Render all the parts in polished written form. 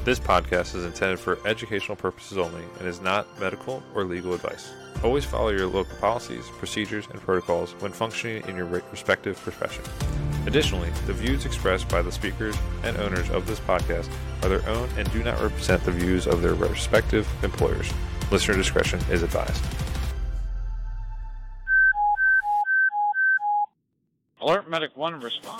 This podcast is intended for educational purposes only and is not medical or legal advice. Always follow your local policies, procedures, and protocols when functioning in your respective profession. Additionally, the views expressed by the speakers and owners of this podcast are their own and do not represent the views of their respective employers. Listener discretion is advised. Alert Medic 1 response.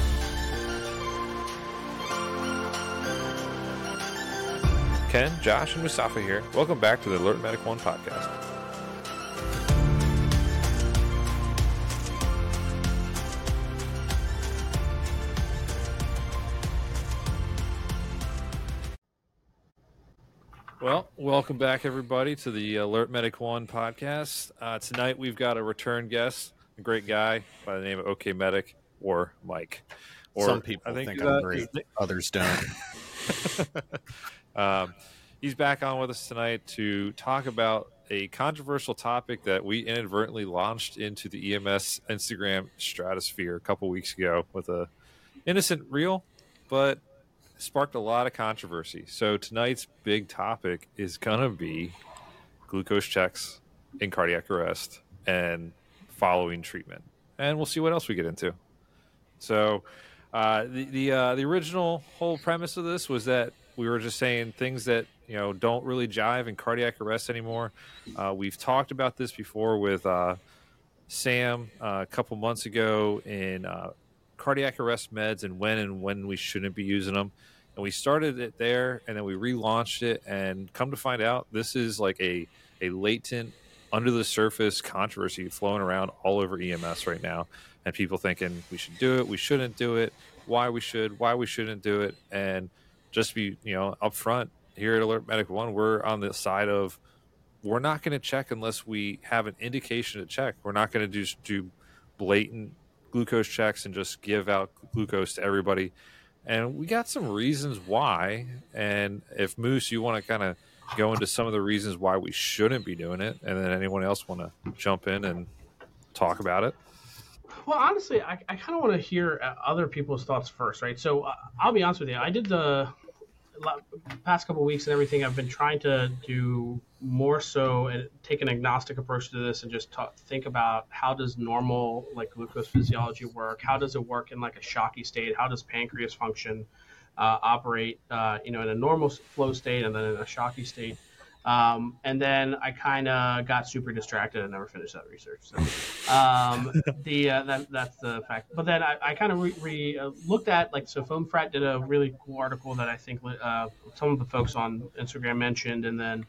Ken, Josh, and Mustafa here. Welcome back to the Alert Medic 1 podcast. Well, welcome back, everybody, to the Alert Medic 1 podcast. Tonight, we've got a return guest, a great guy by the name of OK Medic, or Mike. Or some people think I'm great, others don't. He's back on with us tonight to talk about a controversial topic that we inadvertently launched into the EMS Instagram stratosphere a couple weeks ago with a innocent reel, but sparked a lot of controversy. So tonight's big topic is going to be glucose checks in cardiac arrest and following treatment. And we'll see what else we get into. So the original whole premise of this was that we were just saying things that, you know, don't really jive in cardiac arrest anymore. We've talked about this before with Sam a couple months ago in cardiac arrest meds and when we shouldn't be using them. And we started it there, and then we relaunched it, and come to find out, this is like a latent, under-the-surface controversy flowing around all over EMS right now, and people thinking we should do it, we shouldn't do it, why we should, why we shouldn't do it, and just be, you know, up front here at Alert Medic 1, we're on the side of we're not going to check unless we have an indication to check. We're not going to just do blatant glucose checks and just give out glucose to everybody. And we got some reasons why. And if Moose, you want to kind of go into some of the reasons why we shouldn't be doing it, and then anyone else want to jump in and talk about it? Well, honestly, I kind of want to hear other people's thoughts first, right? So I'll be honest with you. I did the past couple of weeks and everything. I've been trying to do more so and take an agnostic approach to this and just think about how does normal like glucose physiology work? How does it work in like a shocky state? How does pancreas function, operate, in a normal flow state and then in a shocky state? And then I kind of got super distracted and never finished that research. So that's the fact. But then I kind of looked at, like, so FoamFrat did a really cool article that I think some of the folks on Instagram mentioned. And then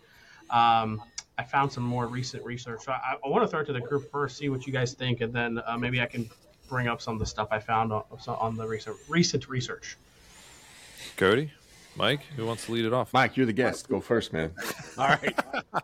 I found some more recent research. So I want to throw it to the group first, see what you guys think. And then maybe I can bring up some of the stuff I found on the recent research. Cody? Mike, who wants to lead it off? Mike, you're the guest. Go first, man. All right.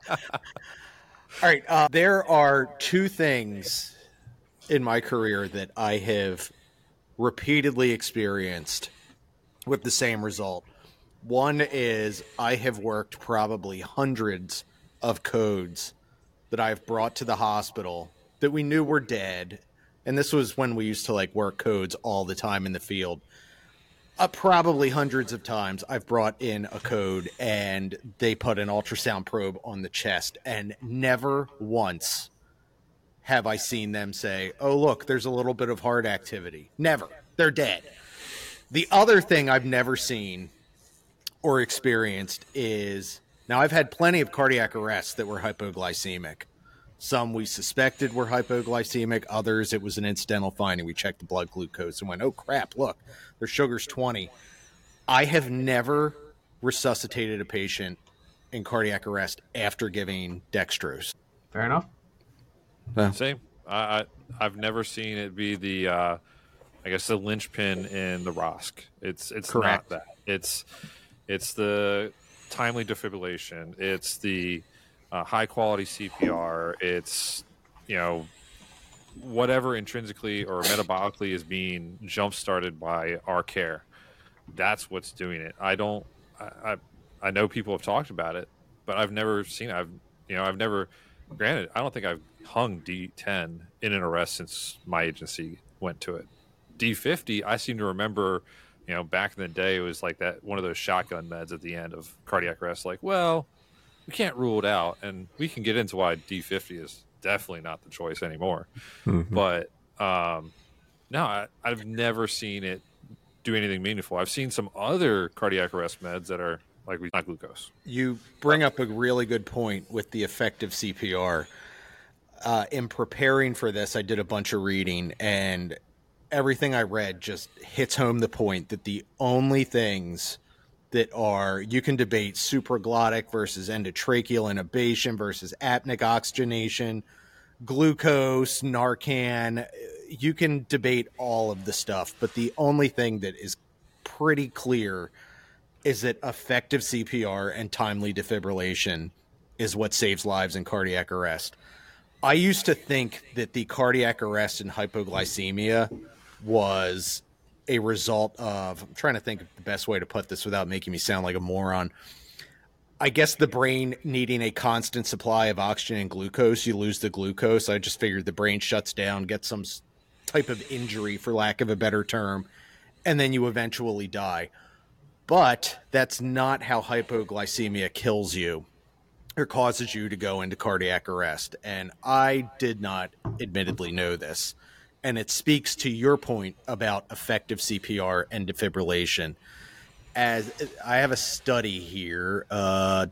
All right. There are two things in my career that I have repeatedly experienced with the same result. One is I have worked probably hundreds of codes that I've brought to the hospital that we knew were dead. And this was when we used to like work codes all the time in the field. Probably hundreds of times I've brought in a code and they put an ultrasound probe on the chest, and never once have I seen them say, oh, look, there's a little bit of heart activity. Never. They're dead. The other thing I've never seen or experienced is, now I've had plenty of cardiac arrests that were hypoglycemic. Some we suspected were hypoglycemic. Others, it was an incidental finding. We checked the blood glucose and went, oh, crap, look, their sugar's 20. I have never resuscitated a patient in cardiac arrest after giving dextrose. Fair enough. Same. I've never seen it be the, I guess, the linchpin in the ROSC. It's correct. Not that. It's the timely defibrillation. It's the high quality CPR. It's, whatever intrinsically or metabolically is being jump started by our care. That's what's doing it. I know people have talked about it, but I've never seen it. I've never, granted, I don't think I've hung D10 in an arrest since my agency went to it. D50, I seem to remember, back in the day, it was like that one of those shotgun meds at the end of cardiac arrest. Like, well, we can't rule it out, and we can get into why D50 is definitely not the choice anymore. Mm-hmm. But no, I've never seen it do anything meaningful. I've seen some other cardiac arrest meds that are like not glucose. You bring up a really good point with the effective CPR. In preparing for this, I did a bunch of reading, and everything I read just hits home the point that the only things that you can debate supraglottic versus endotracheal intubation versus apneic oxygenation, glucose, Narcan. You can debate all of the stuff, but the only thing that is pretty clear is that effective CPR and timely defibrillation is what saves lives in cardiac arrest. I used to think that the cardiac arrest and hypoglycemia was a result of, I'm trying to think of the best way to put this without making me sound like a moron. I guess the brain needing a constant supply of oxygen and glucose, you lose the glucose. I just figured the brain shuts down, gets some type of injury, for lack of a better term, and then you eventually die. But that's not how hypoglycemia kills you or causes you to go into cardiac arrest. And I did not admittedly know this. And it speaks to your point about effective CPR and defibrillation. As I have a study here by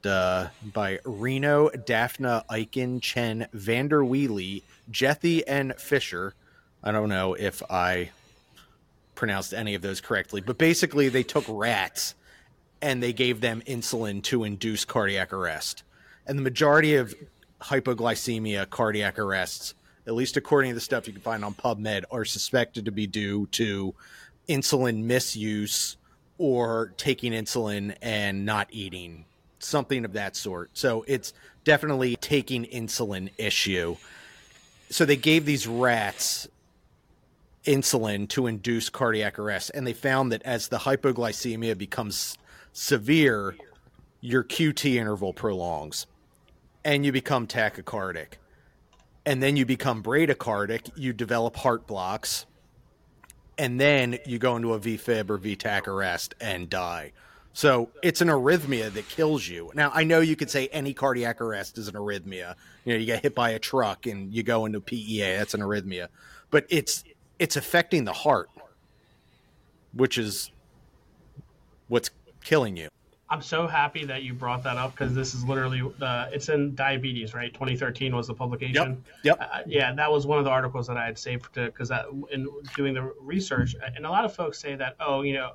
Reno, Daphna, Eichen, Chen, Vanderweely, Jethy, and Fisher. I don't know if I pronounced any of those correctly, but basically they took rats and they gave them insulin to induce cardiac arrest. And the majority of hypoglycemia cardiac arrests, at least according to the stuff you can find on PubMed, are suspected to be due to insulin misuse or taking insulin and not eating, something of that sort. So it's definitely taking insulin issue. So they gave these rats insulin to induce cardiac arrest, and they found that as the hypoglycemia becomes severe, your QT interval prolongs and you become tachycardic. And then you become bradycardic, you develop heart blocks, and then you go into a VFib or VTAC arrest and die. So it's an arrhythmia that kills you. Now, I know you could say any cardiac arrest is an arrhythmia. You get hit by a truck and you go into PEA, that's an arrhythmia. But it's affecting the heart, which is what's killing you. I'm so happy that you brought that up because this is literally it's in Diabetes, right? 2013 was the publication. Yep. Yeah, that was one of the articles that I had saved because in doing the research, and a lot of folks say that,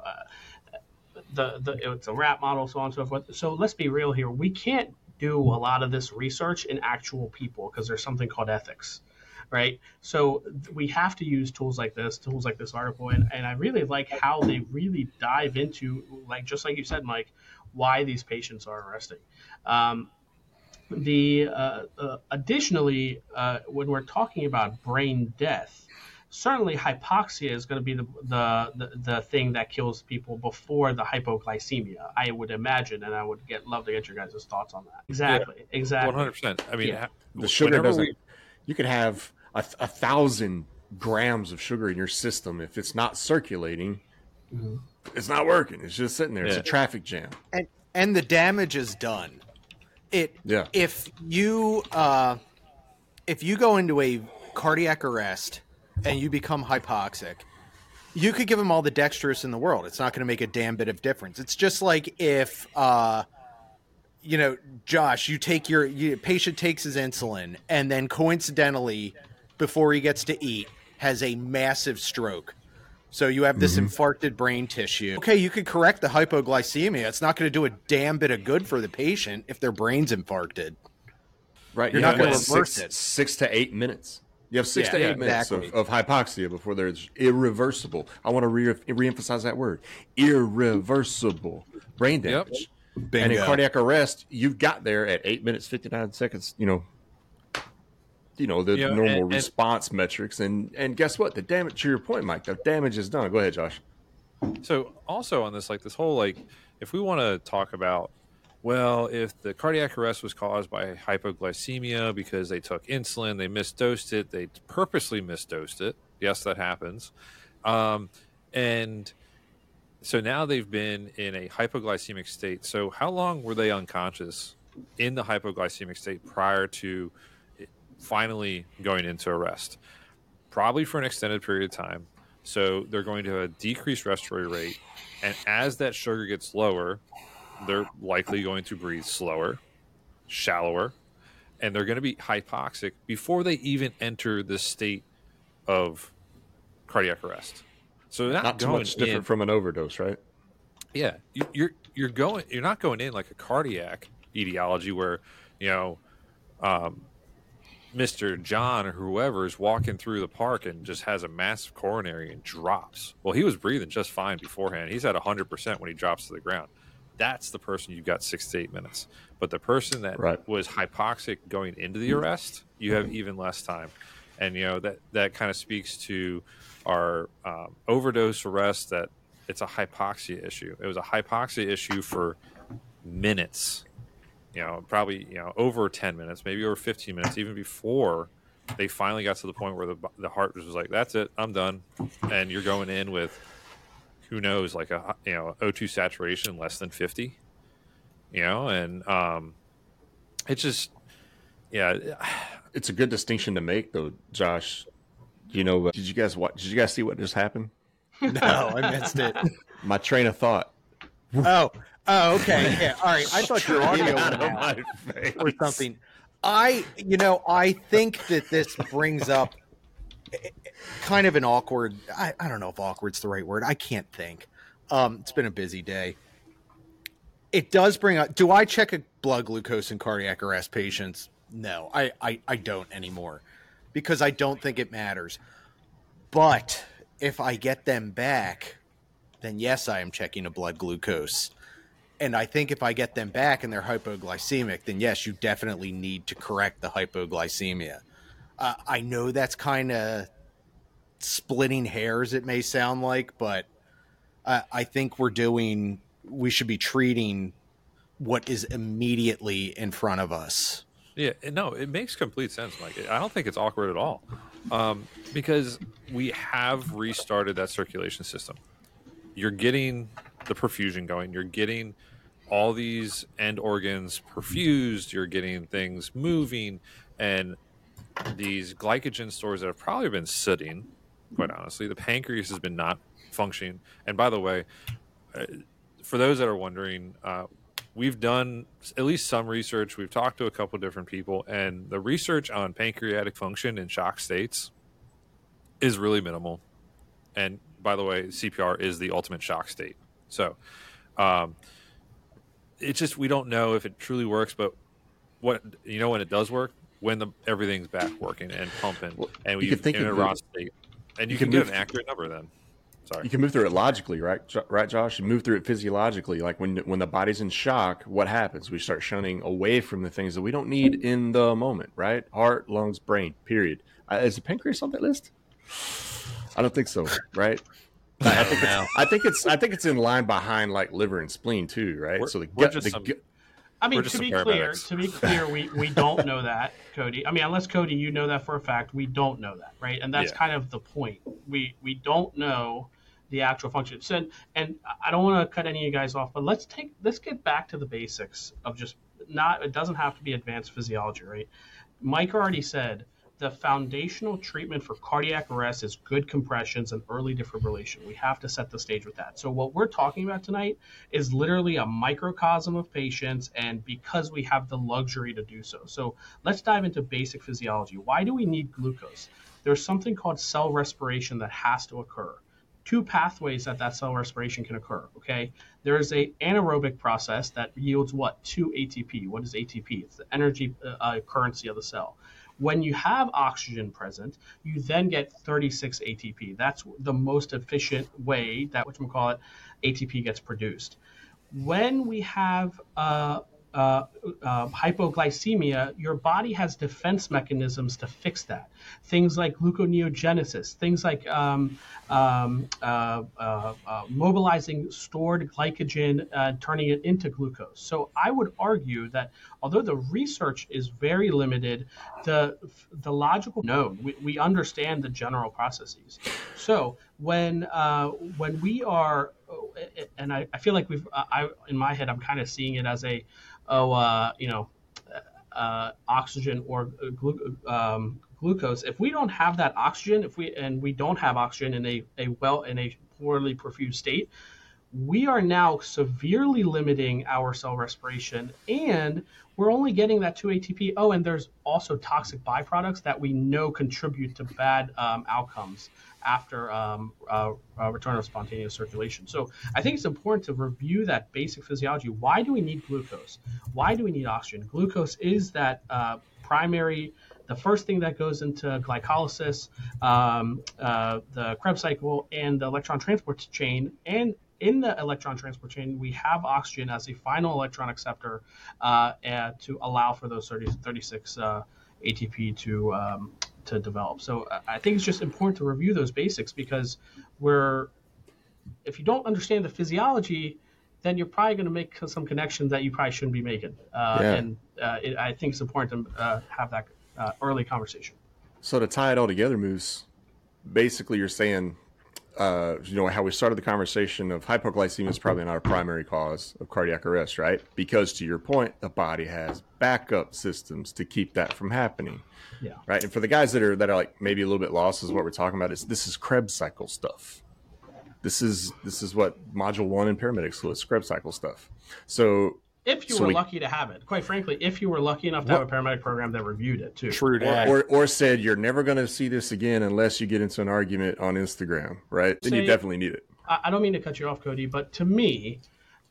it's a rat model, so on and so forth. So let's be real here. We can't do a lot of this research in actual people because there's something called ethics. Right. So we have to use tools like this article. And I really like how they really dive into, like, just like you said, Mike, why these patients are arresting. Additionally, when we're talking about brain death, certainly hypoxia is going to be the thing that kills people before the hypoglycemia, I would imagine, and I would love to get your guys' thoughts on that. Exactly. 100%. I mean, the sugar doesn't. You could have 1,000 grams of sugar in your system. If it's not circulating, it's not working. It's just sitting there. It's a traffic jam. And the damage is done. If you go into a cardiac arrest and you become hypoxic, you could give them all the dextrose in the world. It's not going to make a damn bit of difference. It's just like if Josh, your patient takes his insulin and then coincidentally, before he gets to eat, has a massive stroke. So you have this infarcted brain tissue. Okay, you could correct the hypoglycemia. It's not going to do a damn bit of good for the patient if their brain's infarcted. Right. You're not going to reverse it. 6 to 8 minutes. You have 6 to 8 minutes of hypoxia before there's irreversible. I want to reemphasize that word. Irreversible brain damage. Yep. And in cardiac arrest, you've got there at 8 minutes, 59 seconds, normal response metrics. And guess what? The damage, to your point, Mike, the damage is done. Go ahead, Josh. So also on this, this whole, if we want to talk about, well, if the cardiac arrest was caused by hypoglycemia because they took insulin, they misdosed it, they purposely misdosed it. Yes, that happens. And So now they've been in a hypoglycemic state. So how long were they unconscious in the hypoglycemic state prior to finally going into arrest? Probably for an extended period of time. So they're going to have a decreased respiratory rate. And as that sugar gets lower, they're likely going to breathe slower, shallower, and they're going to be hypoxic before they even enter the state of cardiac arrest. So they're not too much different from an overdose, right? Yeah, you're not going in like a cardiac etiology where, Mr. John or whoever is walking through the park and just has a massive coronary and drops. Well, he was breathing just fine beforehand. He's at 100% when he drops to the ground. That's the person you've got 6 to 8 minutes. But the person that was hypoxic going into the arrest, you have even less time. And, that kind of speaks to our overdose arrest, that it's a hypoxia issue. It was a hypoxia issue for minutes, probably, over 10 minutes, maybe over 15 minutes, even before they finally got to the point where the heart was like, that's it, I'm done. And you're going in with, who knows, like a O2 saturation less than 50, and it's just, it's a good distinction to make, though, Josh. Did you guys see what just happened? No, I missed it. My train of thought. Oh, okay, yeah, all right. I thought your audio went out or something. I think that this brings up kind of an awkward. I don't know if awkward's the right word. I can't think. It's been a busy day. It does bring up. Do I check a blood glucose in cardiac arrest patients? No, I don't anymore, because I don't think it matters. But if I get them back, then yes, I am checking a blood glucose. And I think if I get them back and they're hypoglycemic, then yes, you definitely need to correct the hypoglycemia. I know that's kind of splitting hairs, it may sound like, but I think we should be treating what is immediately in front of us. Yeah, no, it makes complete sense, Mike. I don't think it's awkward at all, because we have restarted that circulation system. You're getting the perfusion going. You're getting all these end organs perfused. You're getting things moving, and these glycogen stores that have probably been sitting, quite honestly, the pancreas has been not functioning. And by the way, for those that are wondering, we've done at least some research. We've talked to a couple of different people, and the research on pancreatic function in shock states is really minimal. And by the way, CPR is the ultimate shock state. So it's just, we don't know if it truly works, but when it does work, when everything's back working and pumping, and you in a raw state, and you can get an accurate number then. Sorry. You can move through it logically, right, Josh? You move through it physiologically. Like when the body's in shock, what happens? We start shunning away from the things that we don't need in the moment, right? Heart, lungs, brain, period. Is the pancreas on that list? I don't think so, right? I think it's in line behind like liver and spleen too, right? To be clear, we don't know that, Cody. I mean, unless Cody, you know that for a fact, we don't know that, right? And that's kind of the point. We don't know the actual functions. And I don't want to cut any of you guys off, but let's get back to the basics of it doesn't have to be advanced physiology, right? Mike already said the foundational treatment for cardiac arrest is good compressions and early defibrillation. We have to set the stage with that. So what we're talking about tonight is literally a microcosm of patients, and because we have the luxury to do so. So let's dive into basic physiology. Why do we need glucose? There's something called cell respiration that has to occur. Two pathways that cell respiration can occur, okay? There is a anaerobic process that yields what? 2 ATP. What is ATP? It's the energy currency of the cell. When you have oxygen present, you then get 36 ATP. That's the most efficient way that, ATP gets produced. When we have hypoglycemia, your body has defense mechanisms to fix that. Things like gluconeogenesis, things like mobilizing stored glycogen, turning it into glucose. So I would argue that although the research is very limited, the logical known, we understand the general processes. So when we are and I feel like in my head, I'm kind of seeing it as oxygen or glucose. If we don't have that oxygen, we don't have oxygen in a poorly perfused state, we are now severely limiting our cell respiration, and we're only getting that 2 ATP. Oh, and there's also toxic byproducts that we know contribute to bad outcomes after return of spontaneous circulation. So I think it's important to review that basic physiology. Why do we need glucose? Why do we need oxygen? Glucose is that the first thing that goes into glycolysis, the Krebs cycle, and the electron transport chain. And in the electron transport chain, we have oxygen as a final electron acceptor to allow for those 36 ATP to develop. So I think it's just important to review those basics, because if you don't understand the physiology, then you're probably going to make some connections that you probably shouldn't be making. And I think it's important to have that early conversation. So to tie it all together, Moose, basically you're saying, how we started the conversation of hypoglycemia is probably not a primary cause of cardiac arrest, right? Because to your point, the body has backup systems to keep that from happening. Yeah. Right. And for the guys that are like maybe a little bit lost is what we're talking about, this is Krebs cycle stuff. This is what module 1 in paramedics was, Krebs cycle stuff. So if you were lucky to have it, quite frankly, if you were lucky enough to have a paramedic program that reviewed it too. True. Or said you're never going to see this again unless you get into an argument on Instagram, right? Then you definitely need it. I don't mean to cut you off, Cody, but to me,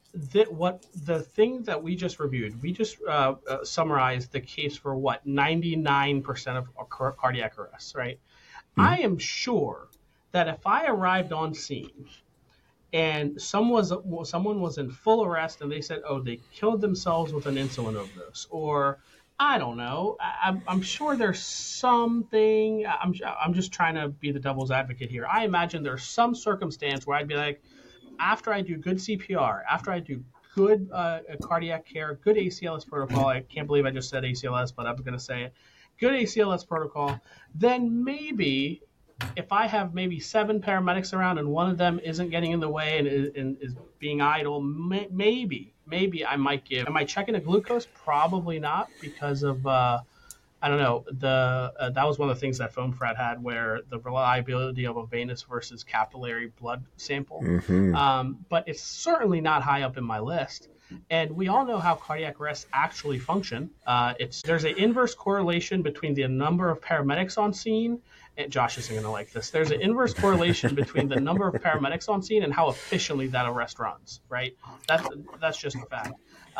the thing that we just reviewed, we just summarized the case for 99% of cardiac arrests, right? Mm-hmm. I am sure that if I arrived on scene and someone was in full arrest and they said, oh, they killed themselves with an insulin overdose, or I don't know, I'm sure there's something, I'm just trying to be the devil's advocate here. I imagine there's some circumstance where I'd be like, after I do good CPR, after I do good cardiac care, good ACLS protocol, I can't believe I just said ACLS, but I'm going to say it, good ACLS protocol, then maybe if I have maybe 7 paramedics around and one of them isn't getting in the way and is being idle, maybe I might give. Am I checking a glucose? Probably not, because of I don't know. That was one of the things that FoamFrat had, where the reliability of a venous versus capillary blood sample. Mm-hmm. But it's certainly not high up in my list. And we all know how cardiac arrests actually function. There's an inverse correlation between the number of paramedics on scene. And Josh isn't going to like this. There's an inverse correlation between the number of paramedics on scene and how efficiently that arrest runs. Right? That's just a fact.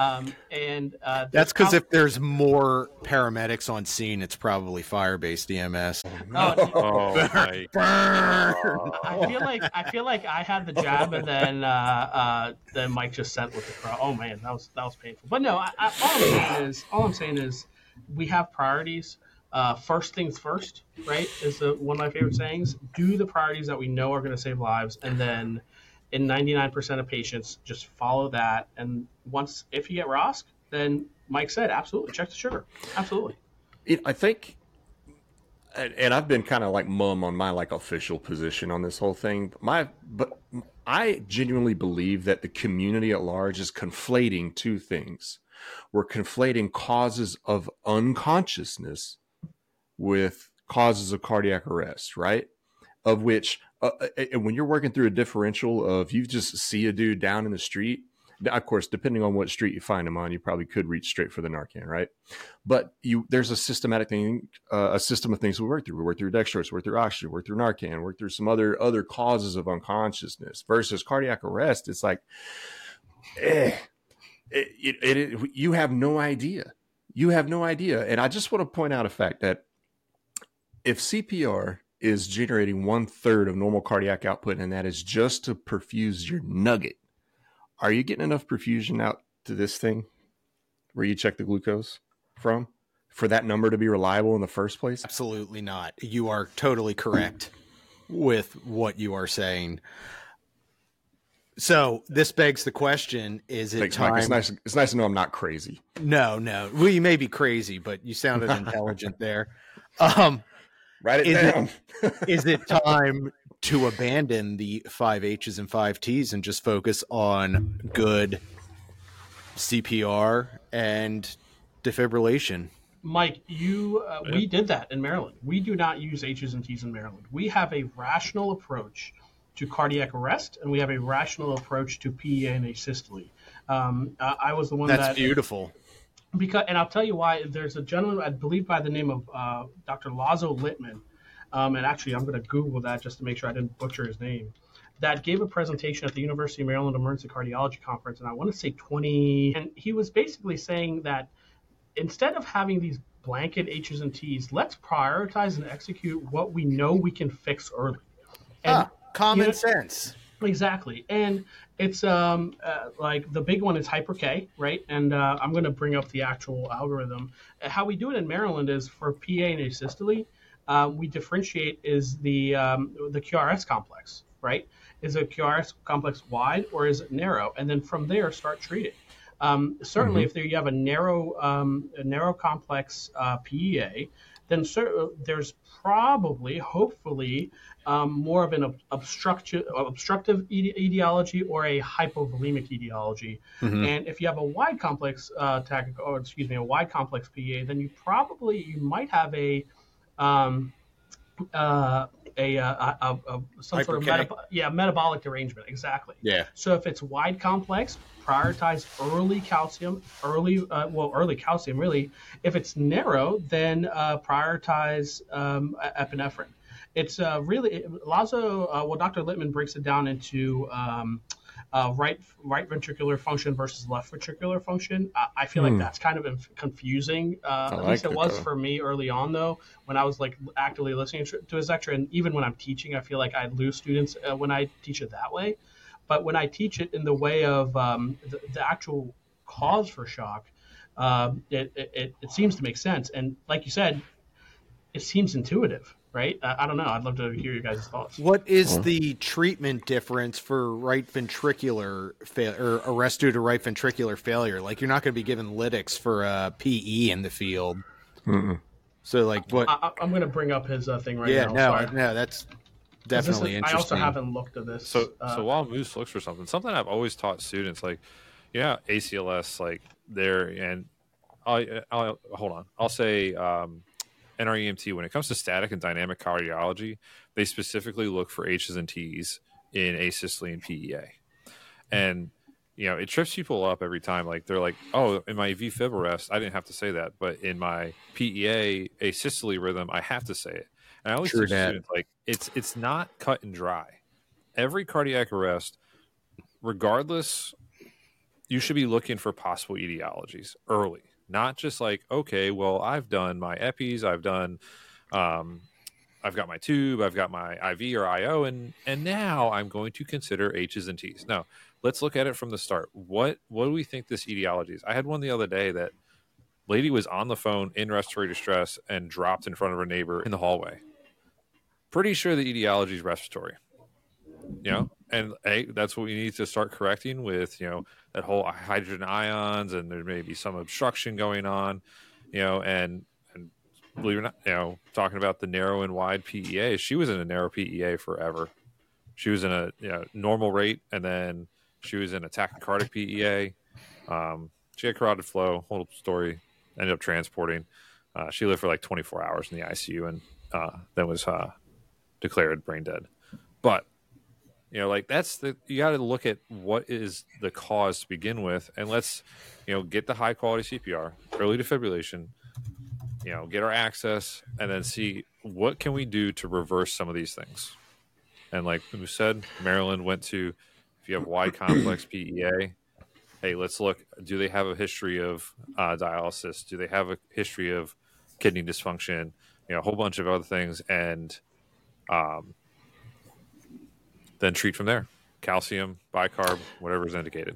That's because if there's more paramedics on scene, it's probably fire-based EMS. Oh my God. I feel like I had the jab, and then Mike just sent with the crowd. Oh man, that was painful. But no, all I'm saying is we have priorities. First things first, right? Is one of my favorite sayings. Do the priorities that we know are going to save lives, and then in 99% of patients, just follow that. And if you get ROSC, then Mike said, absolutely, check the sugar. Absolutely. I think, and I've been kind of like mum on my like official position on this whole thing, but I genuinely believe that the community at large is conflating two things. We're conflating causes of unconsciousness with causes of cardiac arrest, right? Of which, when you're working through a differential of you just see a dude down in the street, of course, depending on what street you find him on, you probably could reach straight for the Narcan, right? But there's a systematic thing, a system of things we work through. We work through dextrose, work through oxygen, work through Narcan, work through some other causes of unconsciousness. Versus cardiac arrest, it's like, you have no idea. You have no idea. And I just want to point out a fact that if CPR is generating 1/3 of normal cardiac output, and that is just to perfuse your nugget, are you getting enough perfusion out to this thing where you check the glucose from for that number to be reliable in the first place? Absolutely not. You are totally correct with what you are saying. So this begs the question, is it time? Mike, it's nice to know I'm not crazy. No. Well, you may be crazy, but you sounded intelligent there. Write it down. Is it time to abandon the 5 H's and 5 T's and just focus on good CPR and defibrillation. Mike, we did that in Maryland. We do not use H's and T's in Maryland. We have a rational approach to cardiac arrest, and we have a rational approach to PEA and asystole. I was the one That's beautiful. And I'll tell you why. There's a gentleman, I believe, by the name of Dr. Lazo Littman, and actually I'm going to Google that just to make sure I didn't butcher his name, that gave a presentation at the University of Maryland Emergency Cardiology Conference, and I want to say and he was basically saying that instead of having these blanket H's and T's, let's prioritize and execute what we know we can fix early. And, common sense. Exactly. And it's like the big one is Hyper K, right? And I'm going to bring up the actual algorithm. How we do it in Maryland is for PA and asystole, we differentiate is the QRS complex, right? Is a QRS complex wide or is it narrow? And then from there, start treating. Certainly, if you have a narrow complex PEA, then there's probably, hopefully, more of an obstructive etiology or a hypovolemic etiology. And if you have a wide complex a wide complex PEA, then you might have some sort of metabolic derangement. Exactly. Yeah. So if it's wide complex, prioritize early calcium. Early calcium really. If it's narrow, then prioritize epinephrine. It's really Lazo. Dr. Littman breaks it down into right ventricular function versus left ventricular function. I feel like that's kind of confusing. At least it was for me early on, though, when I was like actively listening to his lecture, and even when I'm teaching, I feel like I lose students when I teach it that way. But when I teach it in the way of the actual cause for shock, it seems to make sense. And like you said, it seems intuitive. Right? I don't know. I'd love to hear your guys' thoughts. What is the treatment difference for right ventricular failure or arrest due to right ventricular failure? Like, you're not going to be given lytics for PE in the field. So, like, what? I'm going to bring up his thing right now. No, that's definitely interesting. I also haven't looked at this. So while Moose looks for something I've always taught students, like, ACLS, like, there, and I'll hold on. I'll say, NREMT, when it comes to static and dynamic cardiology, they specifically look for H's and T's in asystole and PEA. And, it trips people up every time. Like, they're like, oh, in my VFib arrest, I didn't have to say that. But in my PEA asystole rhythm, I have to say it. And I always teach students, like, it's not cut and dry. Every cardiac arrest, regardless, you should be looking for possible etiologies early. Not just like, okay, well, I've done my EPIs, I've got my tube, I've got my IV or IO, and now I'm going to consider H's and T's. No, let's look at it from the start. What do we think this etiology is? I had one the other day that lady was on the phone in respiratory distress and dropped in front of her neighbor in the hallway. Pretty sure the etiology is respiratory. And that's what we need to start correcting with, that whole hydrogen ions, and there may be some obstruction going on, and believe it or not, talking about the narrow and wide PEA, she was in a narrow PEA forever. She was in a normal rate, and then she was in a tachycardic PEA. She had carotid flow, whole story, ended up transporting. She lived for like 24 hours in the ICU and then was declared brain dead. But you got to look at what is the cause to begin with, and let's, get the high quality CPR, early defibrillation, get our access, and then see what can we do to reverse some of these things. And like we said, Maryland went to, if you have wide complex PEA, hey, let's look, do they have a history of dialysis? Do they have a history of kidney dysfunction? A whole bunch of other things, and then treat from there. Calcium, bicarb, whatever is indicated.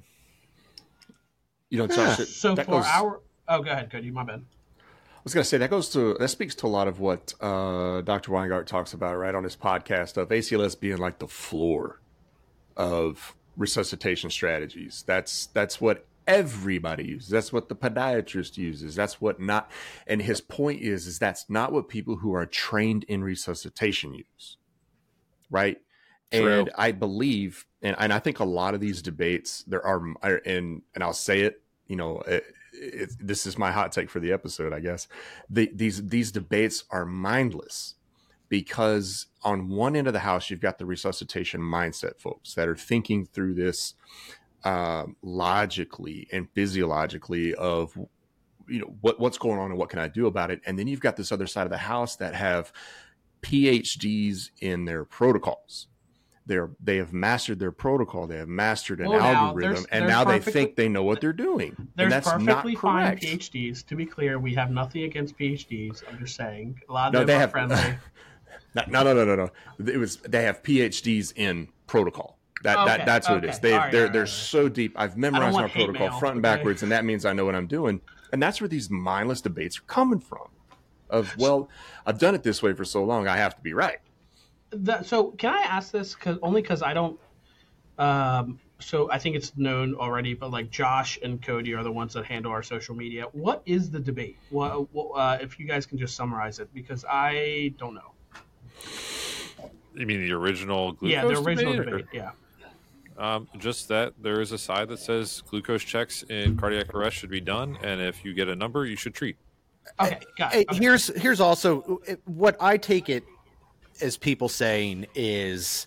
Josh, so for go ahead, Cody, my bad. I was going to say that speaks to a lot of what Dr. Weingart talks about, right, on his podcast, of ACLS being like the floor of resuscitation strategies. That's what everybody uses. That's what the podiatrist uses. That's what not. And his point is that's not what people who are trained in resuscitation use, right? And I believe, and I think a lot of these debates and I'll say it, this is my hot take for the episode, I guess. These debates are mindless because on one end of the house, you've got the resuscitation mindset folks that are thinking through this logically and physiologically of, what's going on and what can I do about it? And then you've got this other side of the house that have PhDs in their protocols. They have mastered their protocol. They have mastered an algorithm, and now they think they know what they're doing. There's and that's perfectly not fine correct. PhDs. To be clear, we have nothing against PhDs. I'm just saying a lot of them are friendly. No. They have PhDs in protocol. That's what it is. They're so deep. I've memorized our protocol front and backwards, and that means I know what I'm doing. And that's where these mindless debates are coming from. I've done it this way for so long, I have to be right. So can I ask this? Because I don't. So I think it's known already, but like Josh and Cody are the ones that handle our social media. What is the debate? If you guys can just summarize it, because I don't know. You mean the original glucose Yeah, the original debate? Yeah. Just that there is a side that says glucose checks in cardiac arrest should be done, and if you get a number, you should treat. Okay, got it. Okay. Here's also what I take it as people saying is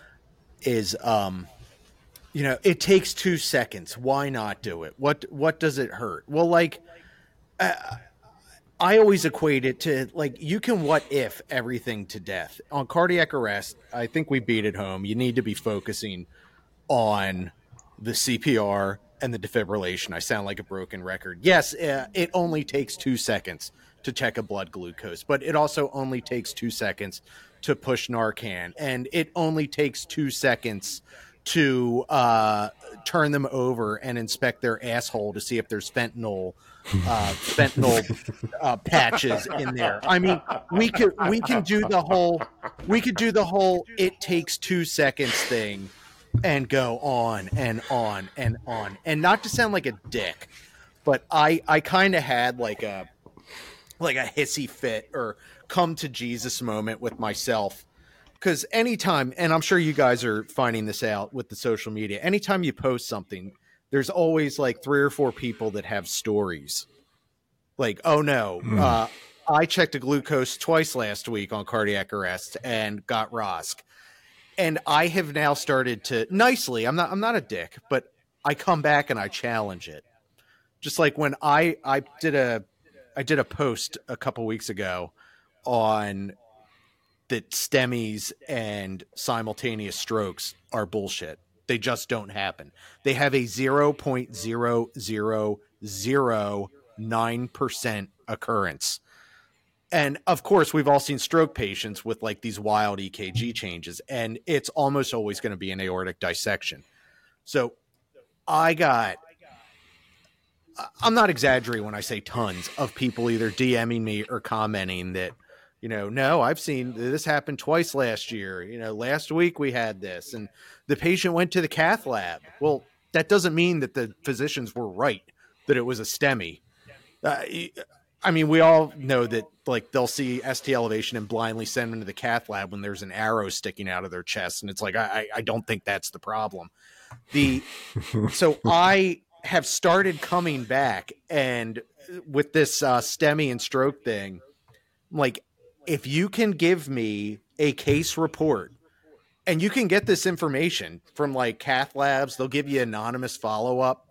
it takes 2 seconds. Why not do it? What does it hurt? Well, I always equate it to you can what if everything to death. On cardiac arrest, I think we beat it home. You need to be focusing on the CPR and the defibrillation. I sound like a broken record. Yes, it only takes 2 seconds to check a blood glucose, but it also only takes 2 seconds to push Narcan, and it only takes 2 seconds to turn them over and inspect their asshole to see if there's fentanyl patches in there. I mean, we can do the whole it takes 2 seconds thing and go on and on and on. And not to sound like a dick, but I kind of had like a hissy fit or come to Jesus moment with myself. Because anytime, and I'm sure you guys are finding this out with the social media, anytime you post something, there's always 3 or 4 people that have stories. Oh no, I checked a glucose twice last week on cardiac arrest and got ROSC. And I have now started to nicely, I'm not a dick, but I come back and I challenge it. Just like when I did a post a couple weeks ago on that STEMIs and simultaneous strokes are bullshit. They just don't happen. They have a 0.0009% occurrence. And of course, we've all seen stroke patients with these wild EKG changes, and it's almost always going to be an aortic dissection. So I'm not exaggerating when I say tons of people either DMing me or commenting that, no, I've seen this happen twice last year. Last week we had this and the patient went to the cath lab. Well, that doesn't mean that the physicians were right, that it was a STEMI. I mean, we all know that they'll see ST elevation and blindly send them to the cath lab when there's an arrow sticking out of their chest. And it's I don't think that's the problem. So I have started coming back, and with this STEMI and stroke thing, if you can give me a case report, and you can get this information from cath labs, they'll give you anonymous follow-up.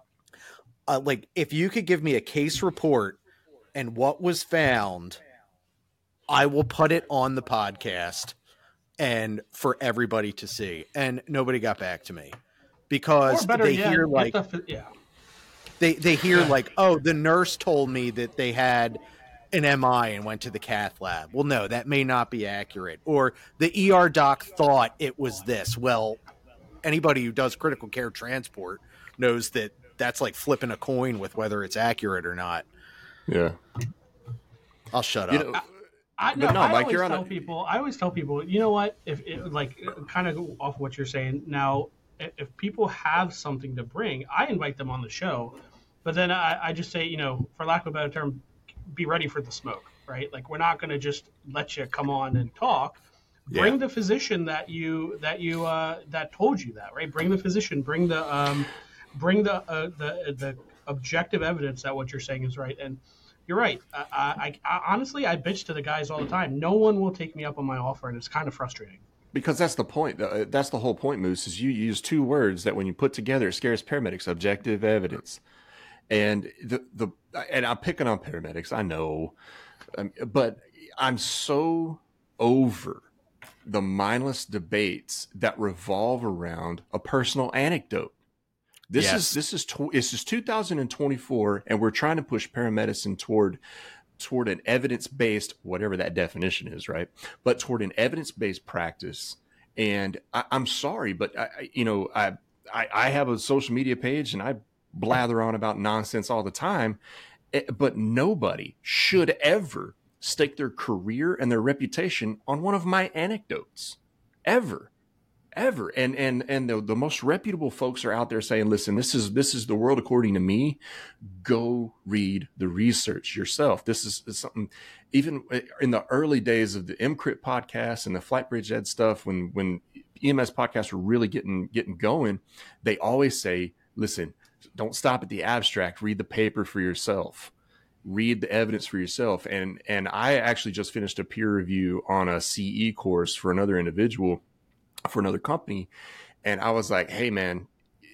If you could give me a case report and what was found, I will put it on the podcast and for everybody to see. And nobody got back to me because they hear they hear oh, the nurse told me that they had an MI and went to the cath lab. Well, no, that may not be accurate. Or the ER doc thought it was this. Well, anybody who does critical care transport knows that that's like flipping a coin with whether it's accurate or not. Yeah. I'll shut up. I always tell people, you know what? If kind of go off what you're saying now, if people have something to bring, I invite them on the show. But then I just say, for lack of a better term, be ready for the smoke, right? We're not going to just let you come on and talk. Bring the physician that told you that, right? Bring the physician. Bring the objective evidence that what you're saying is right. And you're right. I honestly, I bitch to the guys all the time. No one will take me up on my offer, and it's kind of frustrating. Because that's the point. That's the whole point, Moose, is you use two words that when you put together, it scares paramedics: objective evidence. And and I'm picking on paramedics, I know, but I'm so over the mindless debates that revolve around a personal anecdote. This is 2024, and we're trying to push paramedicine toward an evidence-based, whatever that definition is, right? But toward an evidence-based practice. And I'm sorry, but I have a social media page, and I blather on about nonsense all the time. But nobody should ever stake their career and their reputation on one of my anecdotes, ever. And the most reputable folks are out there saying, listen, this is the world according to me. Go read the research yourself. This is something, even in the early days of the MCRIT podcast and the FlightBridge Ed stuff, when EMS podcasts were really getting going, they always say, listen, don't stop at the abstract, read the paper for yourself. Read the evidence for yourself. And I actually just finished a peer review on a CE course for another individual, for another company. And I was like, hey man,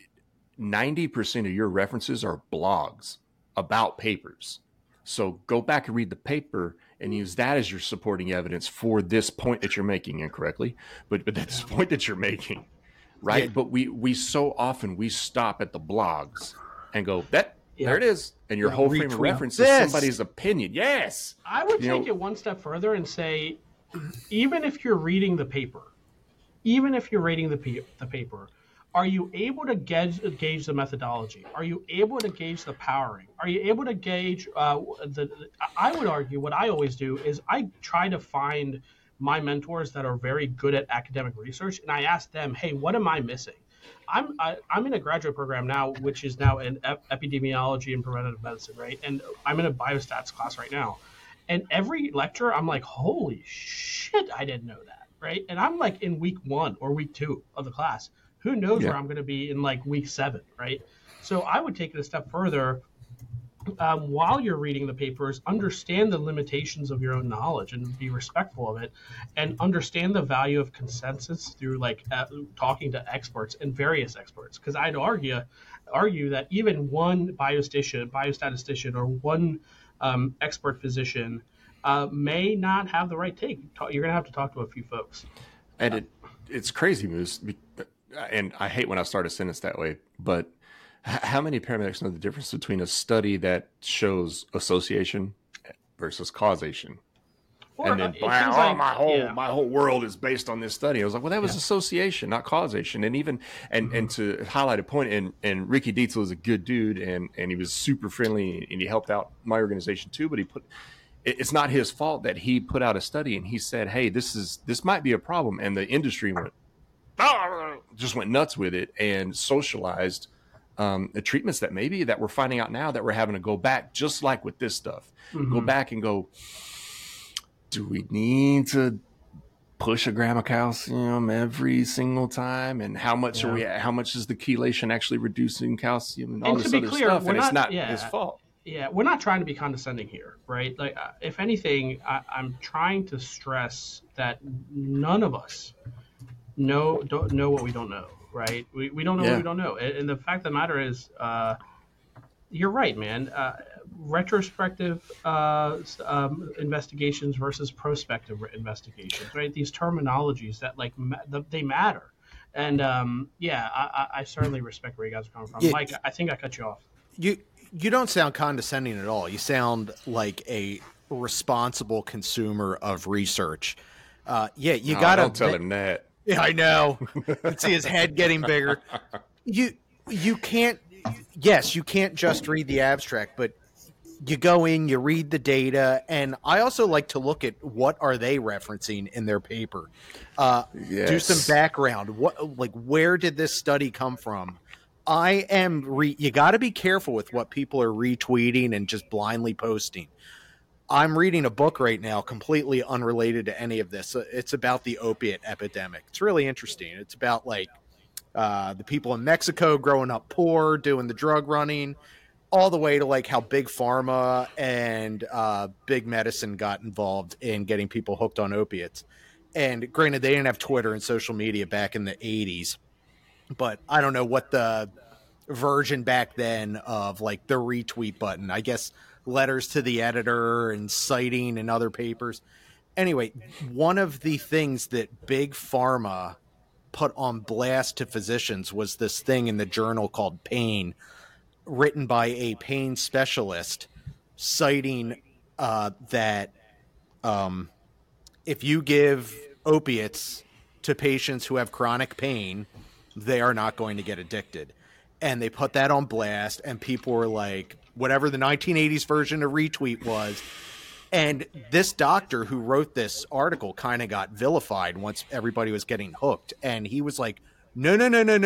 90% of your references are blogs about papers. So go back and read the paper and use that as your supporting evidence for this point that you're making incorrectly, but this point that you're making, right? Yeah. But we so often we stop at the blogs and go, there it is. And your whole frame of reference is somebody's opinion. Yes. I would take it one step further and say, even if you're reading the paper, even if you're reading the paper, are you able to gauge the methodology? Are you able to gauge the powering? Are you able to gauge I would argue what I always do is I try to find my mentors that are very good at academic research, and I ask them, hey, what am I missing? I'm in a graduate program now, which is now in epidemiology and preventative medicine, right? And I'm in a biostats class right now. And every lecture, I'm like, holy shit, I didn't know that, right? And I'm like in week 1 or week 2 of the class. Who knows where I'm going to be in like week 7, right? So I would take it a step further. While you're reading the papers, understand the limitations of your own knowledge and be respectful of it, and understand the value of consensus through like talking to experts and various experts. Because I'd argue that even one biostatistician or one expert physician may not have the right take. You're going to have to talk to a few folks. And it's crazy, Moose. And I hate when I start a sentence that way, but how many paramedics know the difference between a study that shows association versus causation? Or, and then, my whole world is based on this study. I was like, well, that was association, not causation. And even and to highlight a point, and Ricky Dietzel is a good dude, and he was super friendly, and he helped out my organization too. But it's not his fault that he put out a study and he said, hey, this might be a problem, and the industry went nuts with it and socialized the treatments that we're finding out now that we're having to go back, just like with this stuff, go back and go, do we need to push a gram of calcium every single time? And how much how much is the chelation actually reducing calcium and all this other stuff? And it's not his fault. Yeah, we're not trying to be condescending here, right? Like, if anything, I'm trying to stress that none of us don't know what we don't know, right? We don't know what we don't know. And the fact of the matter is, you're right, man. Retrospective investigations versus prospective investigations, right? These terminologies that they matter. And I certainly respect where you guys are coming from. Yeah. Mike, I think I cut you off. You don't sound condescending at all. You sound like a responsible consumer of research. You got to don't tell him that. Yeah, I know. You can see his head getting bigger. You can't. Yes, you can't just read the abstract, but you go in, you read the data, and I also like to look at what are they referencing in their paper. Do some background. Where did this study come from? You got to be careful with what people are retweeting and just blindly posting. I'm reading a book right now, completely unrelated to any of this. It's about the opiate epidemic. It's really interesting. It's about like the people in Mexico growing up poor, doing the drug running, all the way to like how big pharma and big medicine got involved in getting people hooked on opiates. And granted, they didn't have Twitter and social media back in the 80s, but I don't know what the version back then of like the retweet button, I guess letters to the editor and citing and other papers. Anyway, one of the things that big pharma put on blast to physicians was this thing in the journal called Pain, written by a pain specialist, citing that if you give opiates to patients who have chronic pain, they are not going to get addicted. And they put that on blast, and people were like, whatever the 1980s version of retweet was. And this doctor who wrote this article kind of got vilified once everybody was getting hooked. And he was like, no.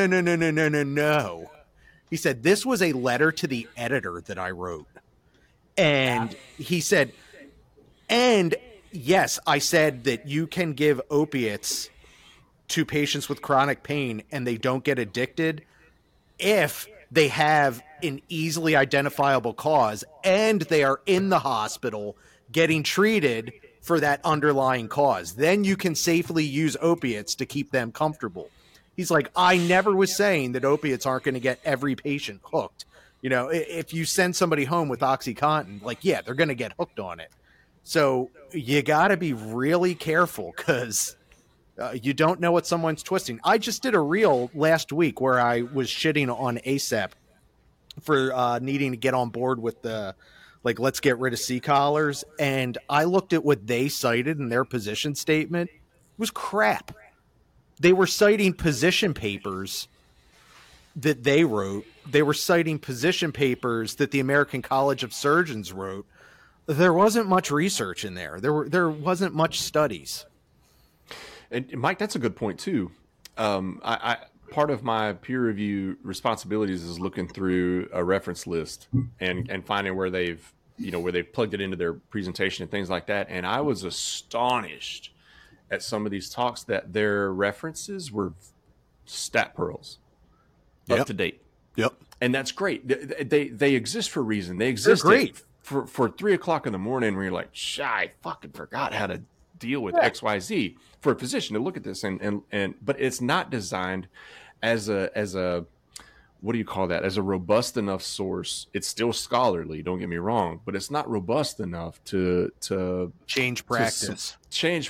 He said, this was a letter to the editor that I wrote. And he said, and yes, I said that you can give opiates to patients with chronic pain and they don't get addicted if they have an easily identifiable cause and they are in the hospital getting treated for that underlying cause. Then you can safely use opiates to keep them comfortable. He's like, I never was saying that opiates aren't going to get every patient hooked. You know, if you send somebody home with OxyContin, like, yeah, they're going to get hooked on it. So you got to be really careful because you don't know what someone's twisting. I just did a reel last week where I was shitting on ASAP for needing to get on board with the, like, let's get rid of C-collars. And I looked at what they cited in their position statement. It was crap. They were citing position papers that they wrote. They were citing position papers that the American College of Surgeons wrote. There wasn't much research in there. There wasn't much studies. And Mike, that's a good point too. I part of my peer review responsibilities is looking through a reference list and finding where they've plugged it into their presentation and things like that. And I was astonished at some of these talks that their references were stat pearls, up to date. Yep. And that's great. They exist for a reason. They exist for 3:00 in the morning where you're like, I fucking forgot how to deal with XYZ, for a physician to look at this but it's not designed as a what do you call that? As a robust enough source. It's still scholarly, don't get me wrong, but it's not robust enough to change practice,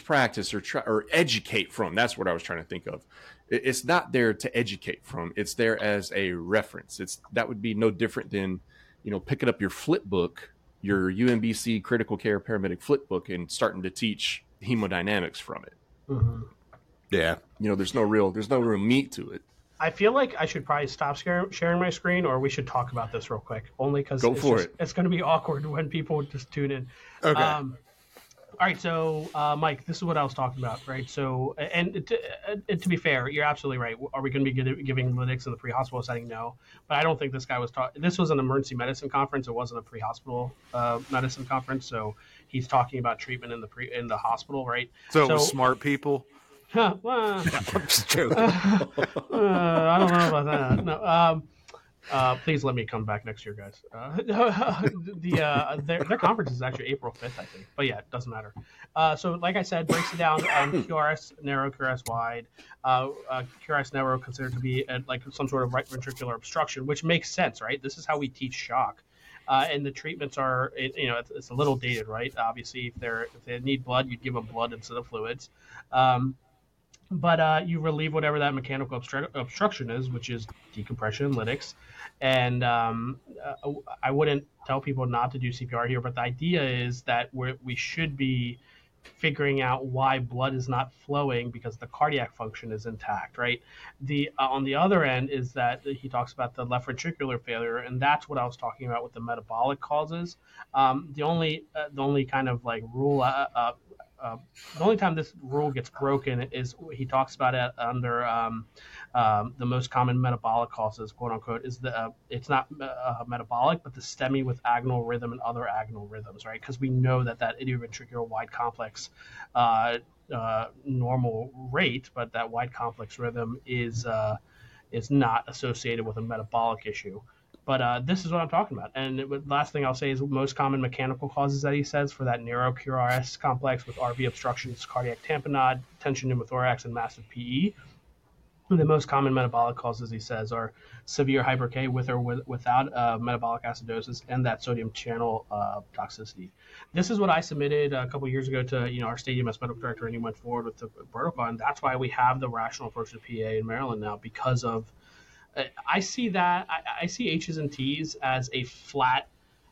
or educate from. That's what I was trying to think of. It's not there to educate from. It's there as a reference. That would be no different than, picking up your flip book, your UMBC critical care paramedic flip book, and starting to teach hemodynamics from it. Mm-hmm. Yeah. There's no real meat to it. I feel like I should probably stop sharing my screen, or we should talk about this real quick, only because it's going to be awkward when people just tune in. Okay. All right. So, Mike, this is what I was talking about, right? So, and to be fair, you're absolutely right. Are we going to be giving lytics in the pre-hospital setting? No, but I don't think this guy was talking. This was an emergency medicine conference. It wasn't a pre-hospital medicine conference. So he's talking about treatment in the hospital, right? So it was smart people. Well, I'm just joking. I don't know about that. No. Please let me come back next year, guys. Their conference is actually April 5th, I think. But yeah, it doesn't matter. So like I said, breaks it down: QRS narrow, QRS wide. QRS narrow considered to be like some sort of right ventricular obstruction, which makes sense, right? This is how we teach shock. And the treatments are, it's a little dated, right? Obviously, if they need blood, you'd give them blood instead of fluids. But you relieve whatever that mechanical obstruction is, which is decompression, lytics. And I wouldn't tell people not to do CPR here, but the idea is that we should be figuring out why blood is not flowing because the cardiac function is intact, right? On the other end is that he talks about the left ventricular failure, and that's what I was talking about with the metabolic causes. The only kind of like rule the only time this rule gets broken is he talks about it under the most common metabolic causes, quote unquote, is it's not metabolic, but the STEMI with agonal rhythm and other agonal rhythms, right? Because we know that idioventricular wide complex normal rate, but that wide complex rhythm is not associated with a metabolic issue. But this is what I'm talking about. And last thing I'll say is most common mechanical causes that he says for that narrow QRS complex with RV obstructions, cardiac tamponade, tension pneumothorax, and massive PE. The most common metabolic causes, he says, are severe hyper-K with or without metabolic acidosis and that sodium channel toxicity. This is what I submitted a couple years ago to our state EMS medical director, and he went forward with the protocol. And that's why we have the rational approach to PA in Maryland now, because of I see that I see H's and T's as a flat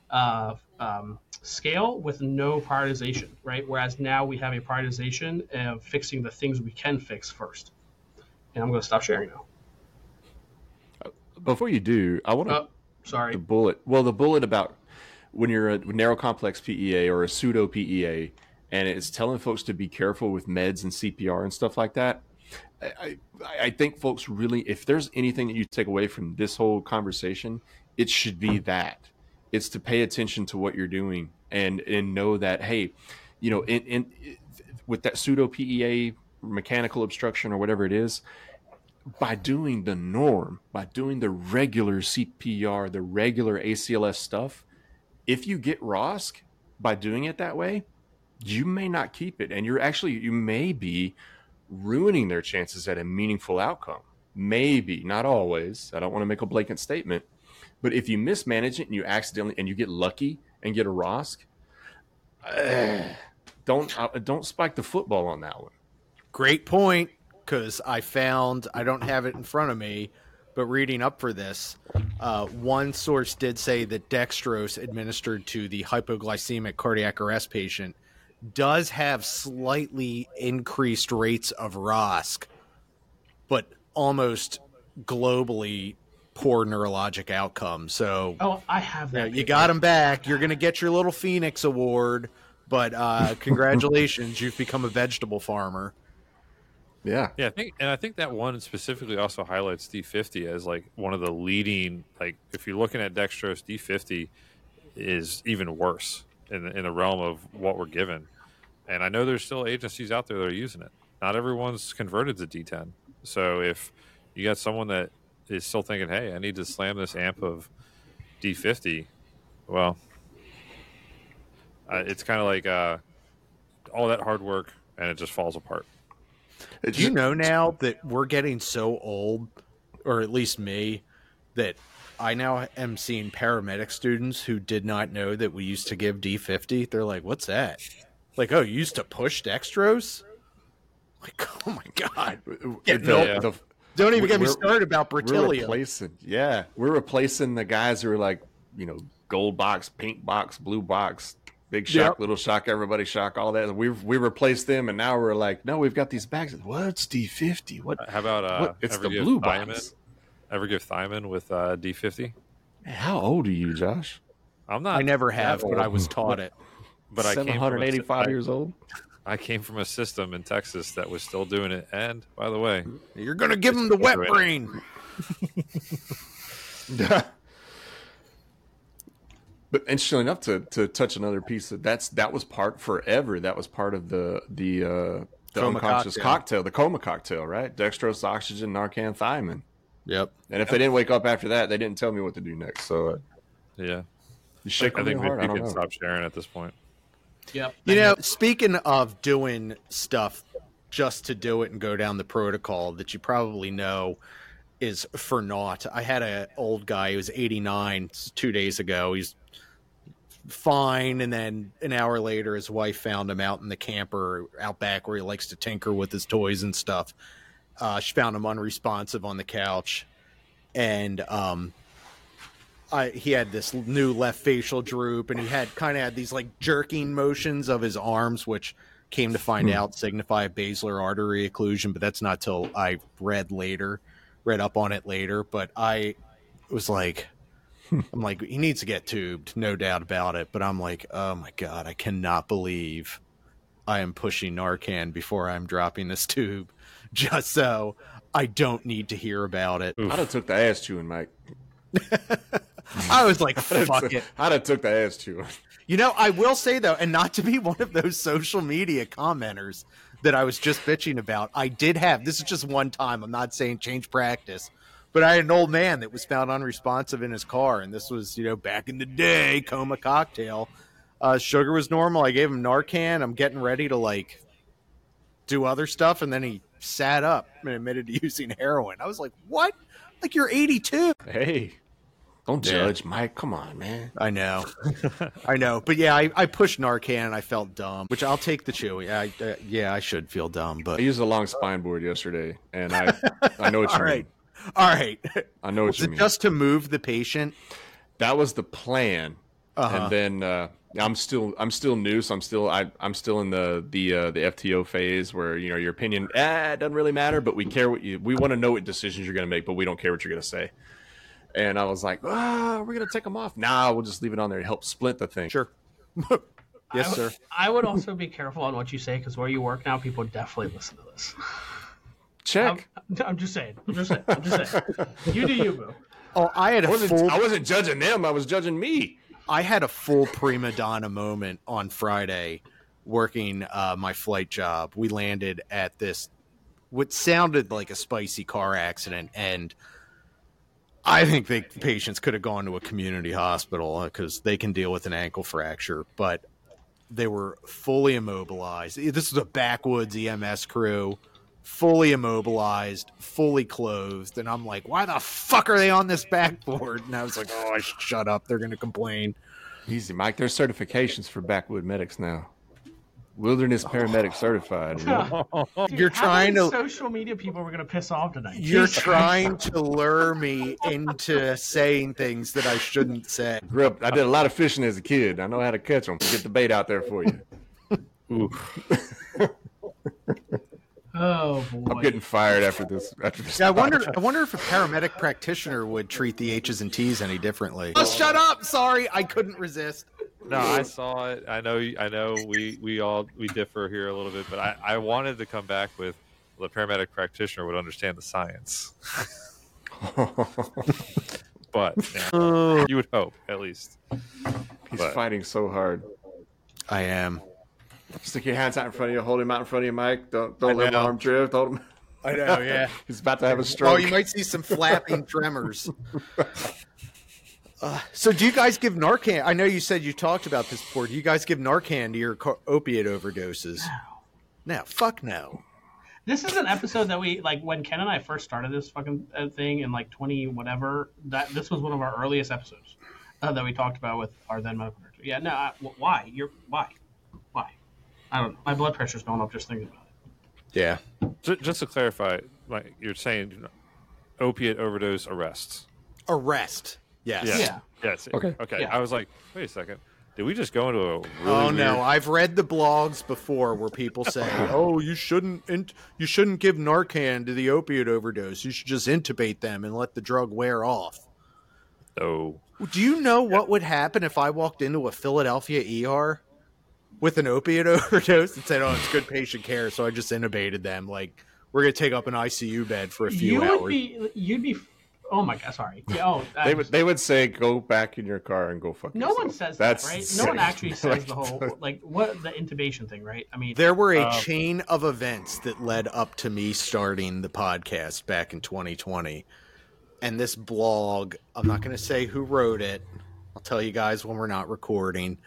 scale with no prioritization, right? Whereas now we have a prioritization of fixing the things we can fix first. And I'm going to stop sharing now. Before you do, I want to sorry. The bullet about when you're a narrow complex PEA or a pseudo PEA, and it's telling folks to be careful with meds and CPR and stuff like that. I think folks really, if there's anything that you take away from this whole conversation, it should be that. It's to pay attention to what you're doing and know that, hey, with that pseudo PEA, mechanical obstruction or whatever it is, by doing the norm, by doing the regular CPR, the regular ACLS stuff, if you get ROSC by doing it that way, you may not keep it. And you may be ruining their chances at a meaningful outcome. Maybe, not always. I don't want to make a blanket statement, but if you mismanage it and you accidentally and you get lucky and get a ROSC, don't spike the football on that one. Great point, because I don't have it in front of me, but reading up for this, one source did say that dextrose administered to the hypoglycemic cardiac arrest patient does have slightly increased rates of ROSC, but almost globally poor neurologic outcomes. So, I have that. You got him back. You're going to get your little Phoenix Award, but congratulations, you've become a vegetable farmer. Yeah. I think that one specifically also highlights D50 as like one of the leading. Like if you're looking at dextrose, D50 is even worse in the realm of what we're given. And I know there's still agencies out there that are using it. Not everyone's converted to D10. So if you got someone that is still thinking, hey, I need to slam this amp of D50, well, it's kind of like all that hard work and it just falls apart. Do you know now that we're getting so old, or at least me, that I now am seeing paramedic students who did not know that we used to give D50. They're like, what's that? Like, oh, you used to push dextrose? Like, oh my God. Don't even get me started about Bertillio. We're replacing the guys who are like, gold box, pink box, blue box, big shock, little shock, everybody shock, all that. We replaced them, and now we're like, no, we've got these bags. What's D50? What? How about it's the blue box. Ever give thiamine with D50? How old are you, Josh? I'm not. I never have, but I was taught it. But 785 years old. I came from a system in Texas that was still doing it. And by the way, you're going to give them the wet brain. But interestingly enough, to touch another piece that was part forever. That was part of the unconscious cocktail, the coma cocktail, right? Dextrose, oxygen, Narcan, thiamine. Yep. And if they didn't wake up after that, they didn't tell me what to do next. So yeah, you shake. I think we can stop sharing at this point. Yep. Speaking of doing stuff just to do it and go down the protocol that you probably know is for naught. I had an old guy who was 89 2 days ago. He's fine, and then an hour later his wife found him out in the camper out back where he likes to tinker with his toys and stuff. She found him unresponsive on the couch, and he had this new left facial droop, and he had these like jerking motions of his arms, which came to find out signify a basilar artery occlusion, but that's not till I read up on it later. But I was like, I'm like, he needs to get tubed, no doubt about it. But I'm like, oh my God, I cannot believe I am pushing Narcan before I'm dropping this tube, just so I don't need to hear about it. I'd have took the ass chewing, Mike. I was like, fuck it. I'd have took the ass chewing. You know, I will say, though, and not to be one of those social media commenters that I was just bitching about, I did have, this is just one time, I'm not saying change practice, but I had an old man that was found unresponsive in his car, and this was, back in the day, coma cocktail. Sugar was normal. I gave him Narcan. I'm getting ready to, do other stuff, and then he sat up and admitted to using heroin. I was like, what? Like, you're 82. Hey. Don't judge, Mike. Come on, man. I know. I know. But yeah, I pushed Narcan and I felt dumb, which I'll take the chewy. I should feel dumb, but I used a long spine board yesterday, and I know what you mean. All right. I know what you mean. Just to move the patient? That was the plan. And then I'm still new, so I'm still in the FTO phase where your opinion it doesn't really matter, but we want to know what decisions you're going to make, but we don't care what you're going to say. And I was like, we're going to take them off. Nah, we'll just leave it on there to help splint the thing. Sure. Yes, sir. I would also be careful on what you say, because where you work now, people definitely listen to this. Check. I'm just saying. You do you, boo. Oh, I wasn't judging them. I was judging me. I had a full prima donna moment on Friday working my flight job. We landed at what sounded like a spicy car accident, and I think the patients could have gone to a community hospital because they can deal with an ankle fracture, but they were fully immobilized. This was a backwoods EMS crew, fully immobilized, fully clothed. And I'm like, why the fuck are they on this backboard? And I was like, shut up. They're going to complain. Easy, Mike. There's certifications for backwood medics now. Wilderness paramedic certified. Dude, You're trying to social media people were going to piss off tonight. You're trying to lure me into saying things that I shouldn't say. I did a lot of fishing as a kid. I know how to catch them. Get the bait out there for you. Ooh. Oh boy! I'm getting fired after this. Yeah, I wonder if a paramedic practitioner would treat the H's and T's any differently. Oh, shut up! Sorry, I couldn't resist. No, I saw it. I know. We differ here a little bit, but I wanted to come back with the paramedic practitioner would understand the science. But you would hope, at least. He's fighting so hard. I am. Stick your hands out in front of you. Hold him out in front of you, Mike. Don't let him arm drift. Hold him. I know. Yeah. He's about to have a stroke. Oh, you might see some flapping tremors. So do you guys give Narcan? I know you said you talked about this before. Do you guys give Narcan to your opiate overdoses? No. Fuck no. This is an episode that we, when Ken and I first started this fucking thing in 20 whatever, this was one of our earliest episodes that we talked about with our then medical director. Yeah, no, why? Why? I don't know. My blood pressure's going up just thinking about it. Yeah. Just to clarify, you're saying opiate overdose arrests. Arrest. Yes. Yeah. Yes. Okay. Yeah. I was like, wait a second. Did we just go into a really no, I've read the blogs before where people say, "Oh, you shouldn't give Narcan to the opiate overdose. You should just intubate them and let the drug wear off." Oh. Do you know what would happen if I walked into a Philadelphia ER with an opiate overdose and said, "Oh, it's good patient care, so I just intubated them. We're going to take up an ICU bed for a few hours." You'd be oh my god, sorry. They would say, "Go back in your car and go fuck yourself." No one says that, right? Sick. No one actually says the whole what the intubation thing, right? I mean, there were a chain of events that led up to me starting the podcast back in 2020. And this blog, I'm not going to say who wrote it. I'll tell you guys when we're not recording.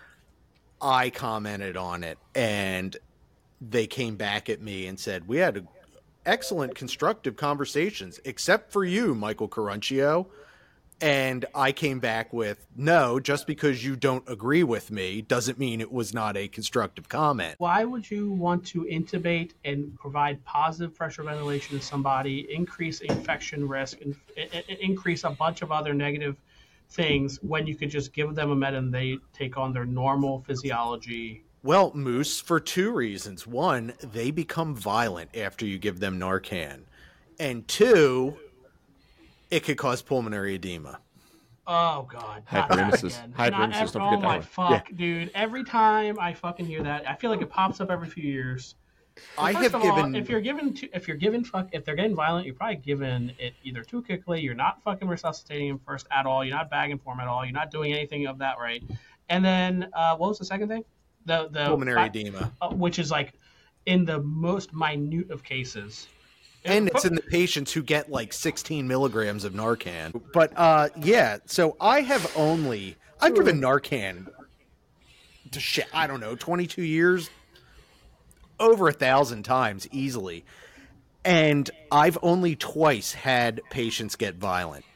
I commented on it, and they came back at me and said, "We had excellent constructive conversations, except for you, Michael Caruncio." And I came back with, "No, just because you don't agree with me doesn't mean it was not a constructive comment." Why would you want to intubate and provide positive pressure ventilation to somebody, increase infection risk, and increase a bunch of other negative things when you could just give them a med and they take on their normal physiology? Well, Moose, for two reasons. One, they become violent after you give them Narcan. And two, it could cause pulmonary edema. Oh God, not that Hyperemesis. again. Hyperemesis. Don't Oh forget that my one. fuck, dude! Every time I fucking hear that, I feel like it pops up every few years. Well, I first have of all, given. if they're getting violent, you're probably giving it either too quickly. You're not fucking resuscitating him first at all. You're not bagging for him at all. You're not doing anything of that right. And then what was the second thing? The Pulmonary edema. which is like in the most minute of cases. And it's in the patients who get like 16 milligrams of Narcan. But yeah, so I've given Narcan to shit, I don't know, 22 years, over 1,000 times easily. And I've only twice had patients get violent.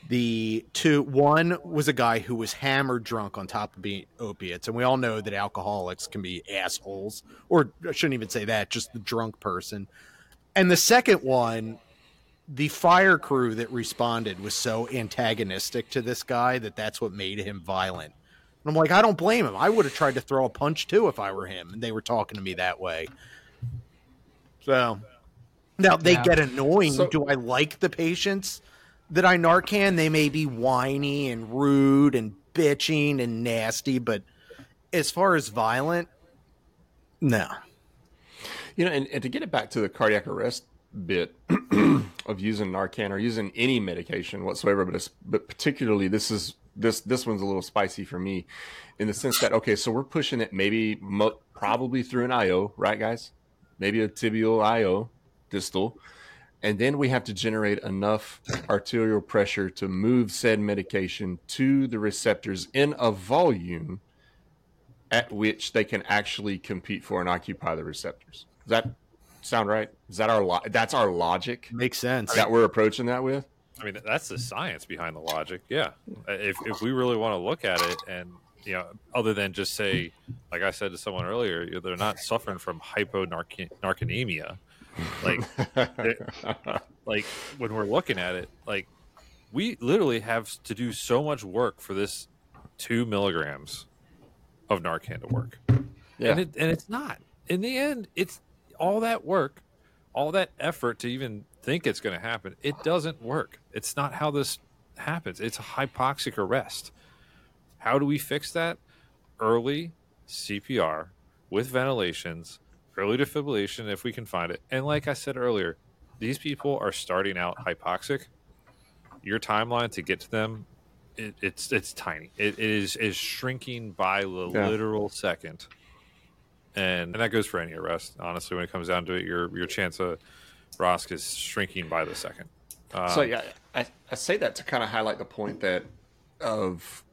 One was a guy who was hammered drunk on top of being opiates. And we all know that alcoholics can be assholes, or I shouldn't even say that, just the drunk person. And the second one, the fire crew that responded was so antagonistic to this guy that's what made him violent. And I'm like, I don't blame him. I would have tried to throw a punch too if I were him, and they were talking to me that way. So now they get annoying. So, do I like the patients that I Narcan? They may be whiny and rude and bitching and nasty, but as far as violent, no. You know, and to get it back to the cardiac arrest bit of using Narcan or using any medication whatsoever, but particularly this one's a little spicy for me, in the sense that, okay, so we're pushing it probably through an IO, right, guys? Maybe a tibial IO, distal, and then we have to generate enough arterial pressure to move said medication to the receptors in a volume at which they can actually compete for and occupy the receptors. Does that sound right? Is that that's our logic? Makes sense. That we're approaching that with? I mean, that's the science behind the logic. Yeah. If we really want to look at it, and, you know, other than just say, like I said to someone earlier, they're not suffering from hyponarconemia. Like when we're looking at it, like, we literally have to do so much work for this 2 milligrams of Narcan to work. Yeah. And it's not. In the end, it's all that work, all that effort to even think it's going to happen. It doesn't work. It's not how this happens. It's a hypoxic arrest. How do we fix that? Early CPR with ventilations, early defibrillation if we can find it. And like I said earlier, these people are starting out hypoxic. Your timeline to get to them, it's tiny. It is shrinking by the literal second. And that goes for any arrest. Honestly, when it comes down to it, your chance of ROSC is shrinking by the second. So yeah, I say that to kind of highlight the point that of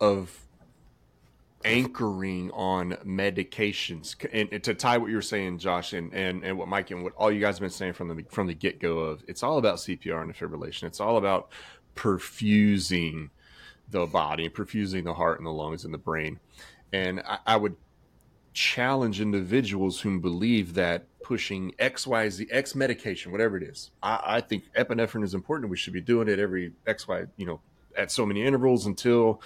anchoring on medications, and to tie what you were saying, Josh, and what Mike and what all you guys have been saying from the get go of, it's all about CPR and defibrillation. It's all about perfusing the body, perfusing the heart and the lungs and the brain. And I would challenge individuals who believe that pushing XYZ X medication, whatever it is. I think epinephrine is important. We should be doing it every XY, at so many intervals until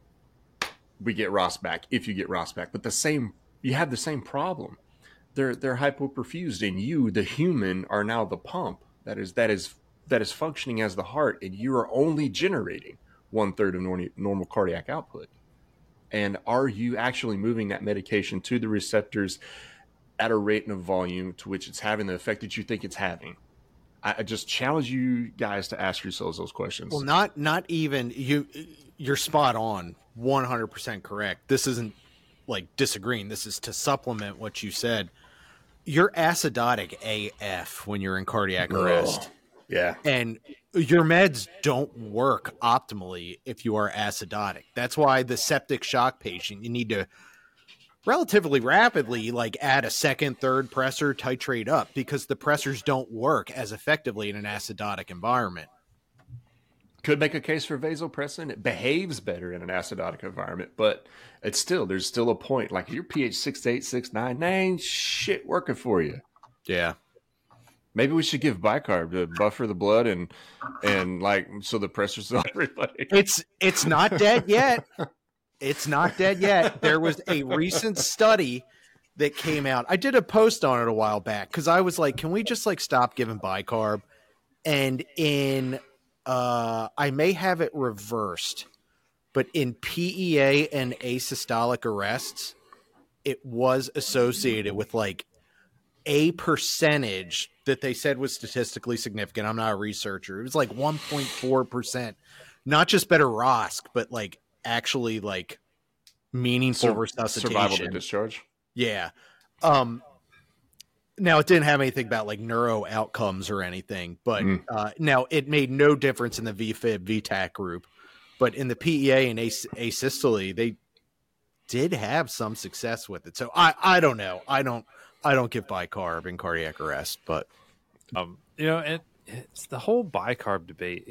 we get ROS back, if you get ROS back. But you have the same problem. They're hypoperfused, and you, the human, are now the pump that is functioning as the heart, and you are only generating 1/3 of normal cardiac output. And are you actually moving that medication to the receptors at a rate and a volume to which it's having the effect that you think it's having? I just challenge you guys to ask yourselves those questions. Well, not even you. You're spot on, 100% correct. This isn't like disagreeing. This is to supplement what you said. You're acidotic AF when you're in cardiac arrest. Yeah. And your meds don't work optimally if you are acidotic. That's why the septic shock patient, you need to relatively rapidly add a second, third pressor, titrate up, because the pressors don't work as effectively in an acidotic environment. Could make a case for vasopressin. It behaves better in an acidotic environment, but there's still a point. Like your pH 6.8, 6.9, that ain't shit working for you. Yeah. Maybe we should give bicarb to buffer the blood and so the pressures on everybody. It's not dead yet. It's not dead yet. There was a recent study that came out. I did a post on it a while back because I was like, can we just stop giving bicarb? And I may have it reversed, but in PEA and asystolic arrests, it was associated with like a percentage that they said was statistically significant. I'm not a researcher. It was like 1.4%, not just better ROSC, but like actually like meaningful resuscitation. Survival to discharge. Yeah. Now it didn't have anything about like neuro outcomes or anything, but now it made no difference in the VFib VTAC group, but in the PEA and asystole, they did have some success with it. So I don't know. I don't give bicarb in cardiac arrest, but and it's the whole bicarb debate.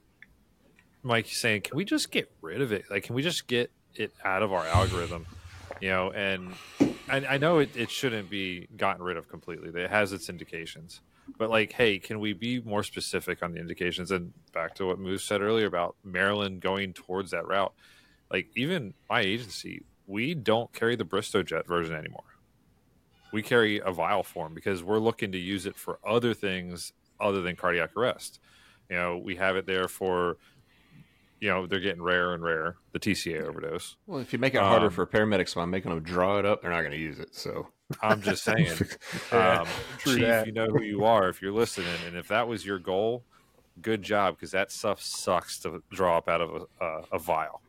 Mike saying, can we just get rid of it? Like, can we just get it out of our algorithm? And I know it shouldn't be gotten rid of completely. It has its indications, but like, hey, can we be more specific on the indications? And back to what Moose said earlier about Maryland going towards that route. Like, even my agency, we don't carry the Bristow-Jet version anymore. We carry a vial form because we're looking to use it for other things other than cardiac arrest. We have it there for, they're getting rarer and rarer, the TCA overdose. Well, if you make it harder for paramedics by making them draw it up, they're not going to use it. So I'm just saying, Chief, you know who you are if you're listening. And if that was your goal, good job, because that stuff sucks to draw up out of a vial.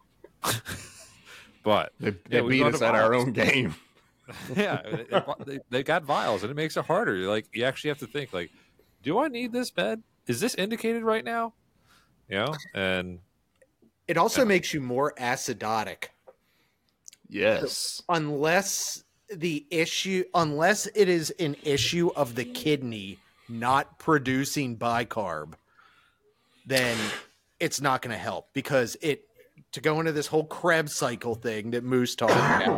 But they beat us at our own game. Yeah, they got vials, and it makes it harder. Like, you actually have to think, like, do I need this bed? Is this indicated right now? And it also makes you more acidotic. Yes. So unless it is an issue of the kidney not producing bicarb, then it's not going to help, because to go into this whole Krebs cycle thing that Moose talked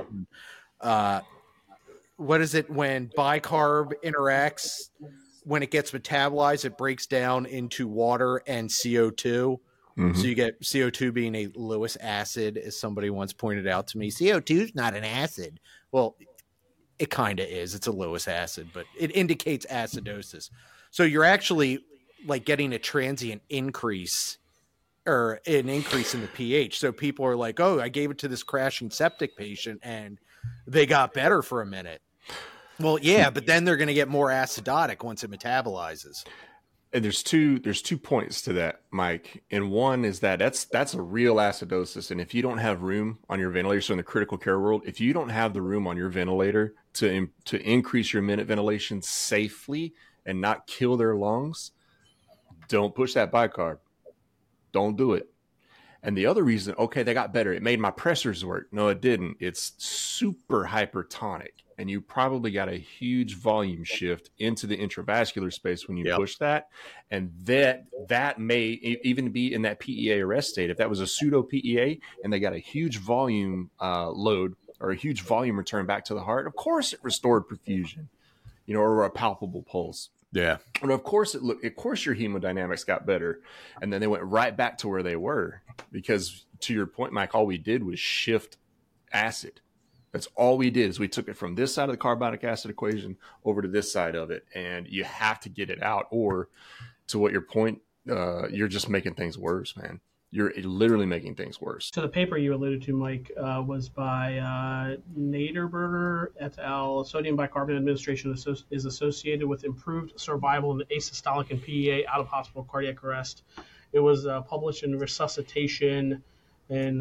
about. What is it when bicarb interacts? When it gets metabolized, it breaks down into water and CO2. Mm-hmm. So you get CO2 being a Lewis acid, as somebody once pointed out to me. CO2 is not an acid. Well, it kind of is. It's a Lewis acid, but it indicates acidosis. So you're actually like getting a transient increase, or an increase in the pH. So people are like, oh, I gave it to this crashing septic patient and they got better for a minute. Well, yeah, but then they're going to get more acidotic once it metabolizes. And there's two points to that, Mike. And one is that's a real acidosis. And if you don't have room on your ventilator, so in the critical care world, if you don't have the room on your ventilator to increase your minute ventilation safely and not kill their lungs, don't push that bicarb. Don't do it. And the other reason, okay, they got better. It made my pressors work. No, it didn't. It's super hypertonic. And you probably got a huge volume shift into the intravascular space when you push that. And that may even be in that PEA arrest state. If that was a pseudo PEA and they got a huge volume load or a huge volume return back to the heart, of course it restored perfusion, or a palpable pulse. Yeah. And of course your hemodynamics got better, and then they went right back to where they were, because to your point, Mike, all we did was shift acid. That's all we did, is we took it from this side of the carbonic acid equation over to this side of it. And you have to get it out, or to what your point, you're just making things worse, man. You're literally making things worse. So the paper you alluded to, Mike, was by Naderberger et al. Sodium bicarbonate administration is associated with improved survival in the asystolic and PEA out-of-hospital cardiac arrest. It was published in Resuscitation in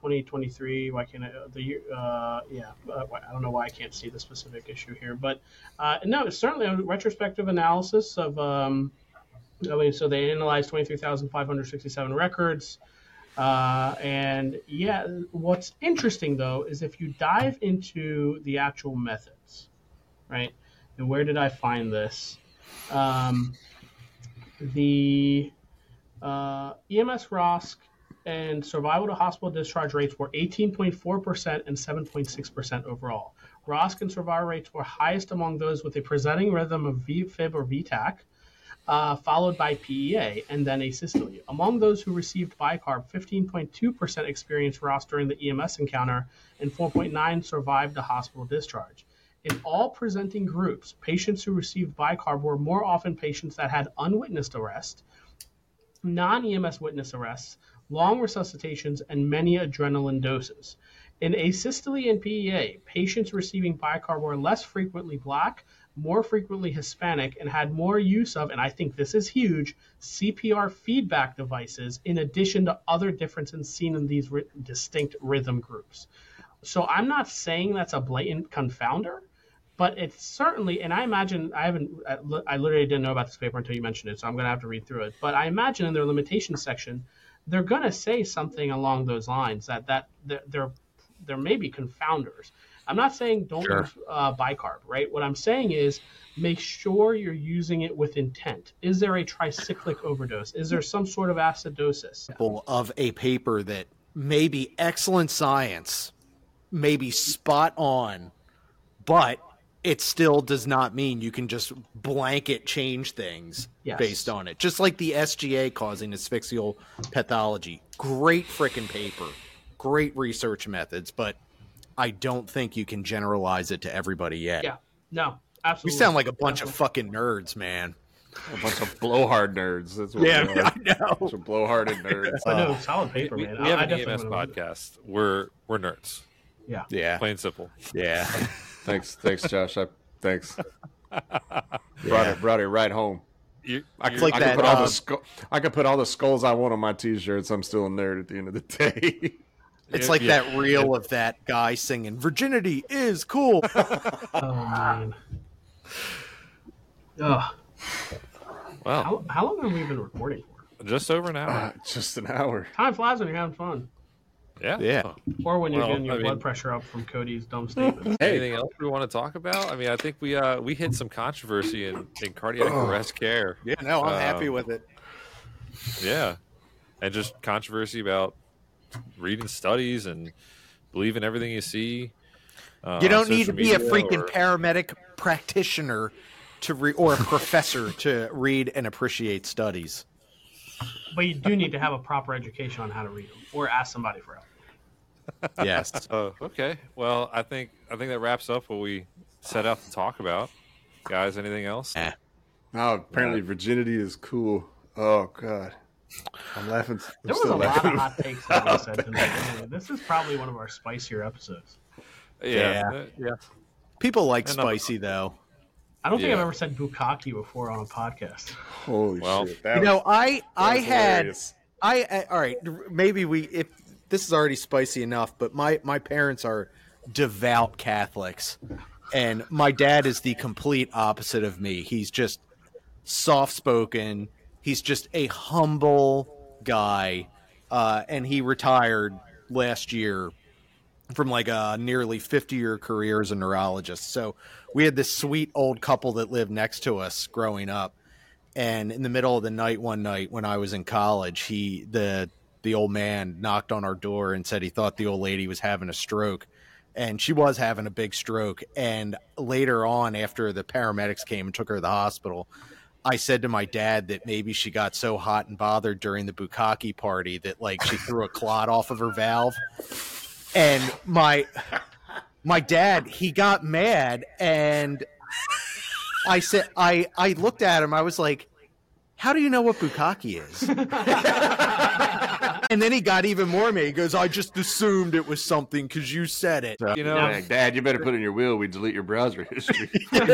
2023. Why can't I don't know why I can't see the specific issue here, but no, it's certainly a retrospective analysis of. So they analyzed 23,567 records. And yeah, what's interesting though is if you dive into the actual methods, right? And where did I find this? The EMS ROSC and survival to hospital discharge rates were 18.4% and 7.6% overall. ROSC and survival rates were highest among those with a presenting rhythm of VFib or VTAC, followed by PEA, and then asystole. Among those who received bicarb, 15.2% experienced ROSC during the EMS encounter, and 4.9% survived the hospital discharge. In all presenting groups, patients who received bicarb were more often patients that had unwitnessed arrest. Non-EMS witness arrests long resuscitations, and many adrenaline doses. In asystole and PEA, patients receiving bicarb were less frequently Black, more frequently Hispanic, and had more use of, and I think this is huge, CPR feedback devices in addition to other differences seen in these distinct rhythm groups. So I'm not saying that's a blatant confounder, but it's certainly, and I imagine, I literally didn't know about this paper until you mentioned it, so I'm going to have to read through it. But I imagine in their limitations section, they're going to say something along those lines that there may be confounders. I'm not saying don't use bicarb, right? What I'm saying is make sure you're using it with intent. Is there a tricyclic overdose? Is there some sort of acidosis? Of a paper that may be excellent science, may be spot on, but it still does not mean you can just blanket change things based on it. Just like the SGA causing asphyxial pathology. Great freaking paper. Great research methods, but I don't think you can generalize it to everybody yet. Yeah, no, absolutely. We sound like a bunch of fucking nerds, man. A bunch of blowhard nerds. That's what Yeah, we are. I know. Bunch of blowharded nerds. I know, solid paper, We man. have I an definitely EMS wanna read it. podcast. We're nerds. Yeah. Yeah. Plain simple. Yeah. Thanks, Josh. Thanks. Brought it right home. I It's like could that, put all the I could put all the skulls I want on my T-shirts. I'm still a nerd at the end of the day. It's like that reel of that guy singing, "Virginity is cool." Oh, man. Ugh. Wow. How long have we been recording for? Just over an hour. Just an hour. Time flies when you're having fun. Yeah. Yeah. Or when you're Well, getting your I mean- blood pressure up from Cody's dumb statements. Anything else we want to talk about? I mean, I think we hit some controversy in cardiac arrest care. Yeah, no, I'm happy Um, with it. Yeah. And just controversy about reading studies and believing everything you see. You don't on need to social be a media freaking or- paramedic practitioner or a professor to read and appreciate studies. But you do need to have a proper education on how to read them or ask somebody for help. Yes. Oh, okay. Well, I think that wraps up what we set out to talk about. Guys, anything else? Oh, apparently virginity is cool. Oh God, I'm laughing. There was a lot of hot takes that we said tonight. This is probably one of our spicier episodes. Yeah. People like And number- spicy, though. I don't think I've Yeah. ever said bukkake before on a podcast. Holy Well, shit! I was had hilarious. all right, maybe if this is already spicy enough, but my parents are devout Catholics, and my dad is the complete opposite of me. He's just soft spoken. He's just a humble guy, and he retired last year from like a nearly 50-year career as a neurologist. So we had this sweet old couple that lived next to us growing up. And in the middle of the night, one night when I was in college, the old man knocked on our door and said he thought the old lady was having a stroke. And she was having a big stroke. And later on, after the paramedics came and took her to the hospital, I said to my dad that maybe she got so hot and bothered during the bukkake party that like she threw a clot off of her valve. And my dad, he got mad, and I said, I looked at him. I was like, "How do you know what bukkake is?" And then he got even more mad. He goes, "I just assumed it was something because you said it." You know, Like, Dad, you better put in your will. We delete your browser history.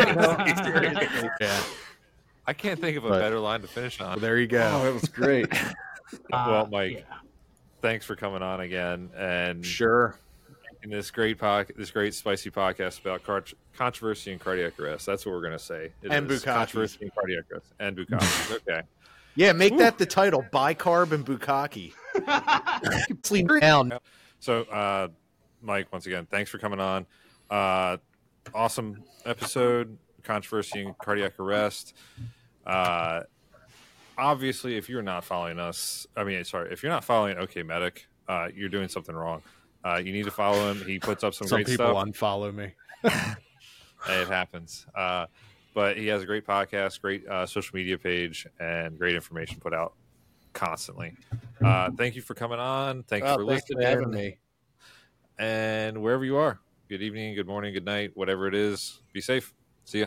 Yeah. I can't think of a But- better line to finish on. There you Oh, go. that was great. Well, Mike, Yeah. thanks for coming on again and Sure. in this great spicy podcast about controversy and cardiac arrest. That's what we're going to say. It And is bukkake. controversy and cardiac arrest and bukkake. Okay. Yeah, make that the title: bicarb and bukkake. Sleep down. So, Mike, once again, thanks for coming on. Awesome episode, controversy and cardiac arrest. Obviously, if you're not following us, if you're not following OK Medic, you're doing something wrong. You need to follow him. He puts up some great people stuff. unfollow me. It happens. But he has a great podcast, great social media page, and great information put out constantly. Thank you for coming on. Thank you for Thanks listening. for having me. And wherever you are, good evening, good morning, good night, whatever it is, be safe.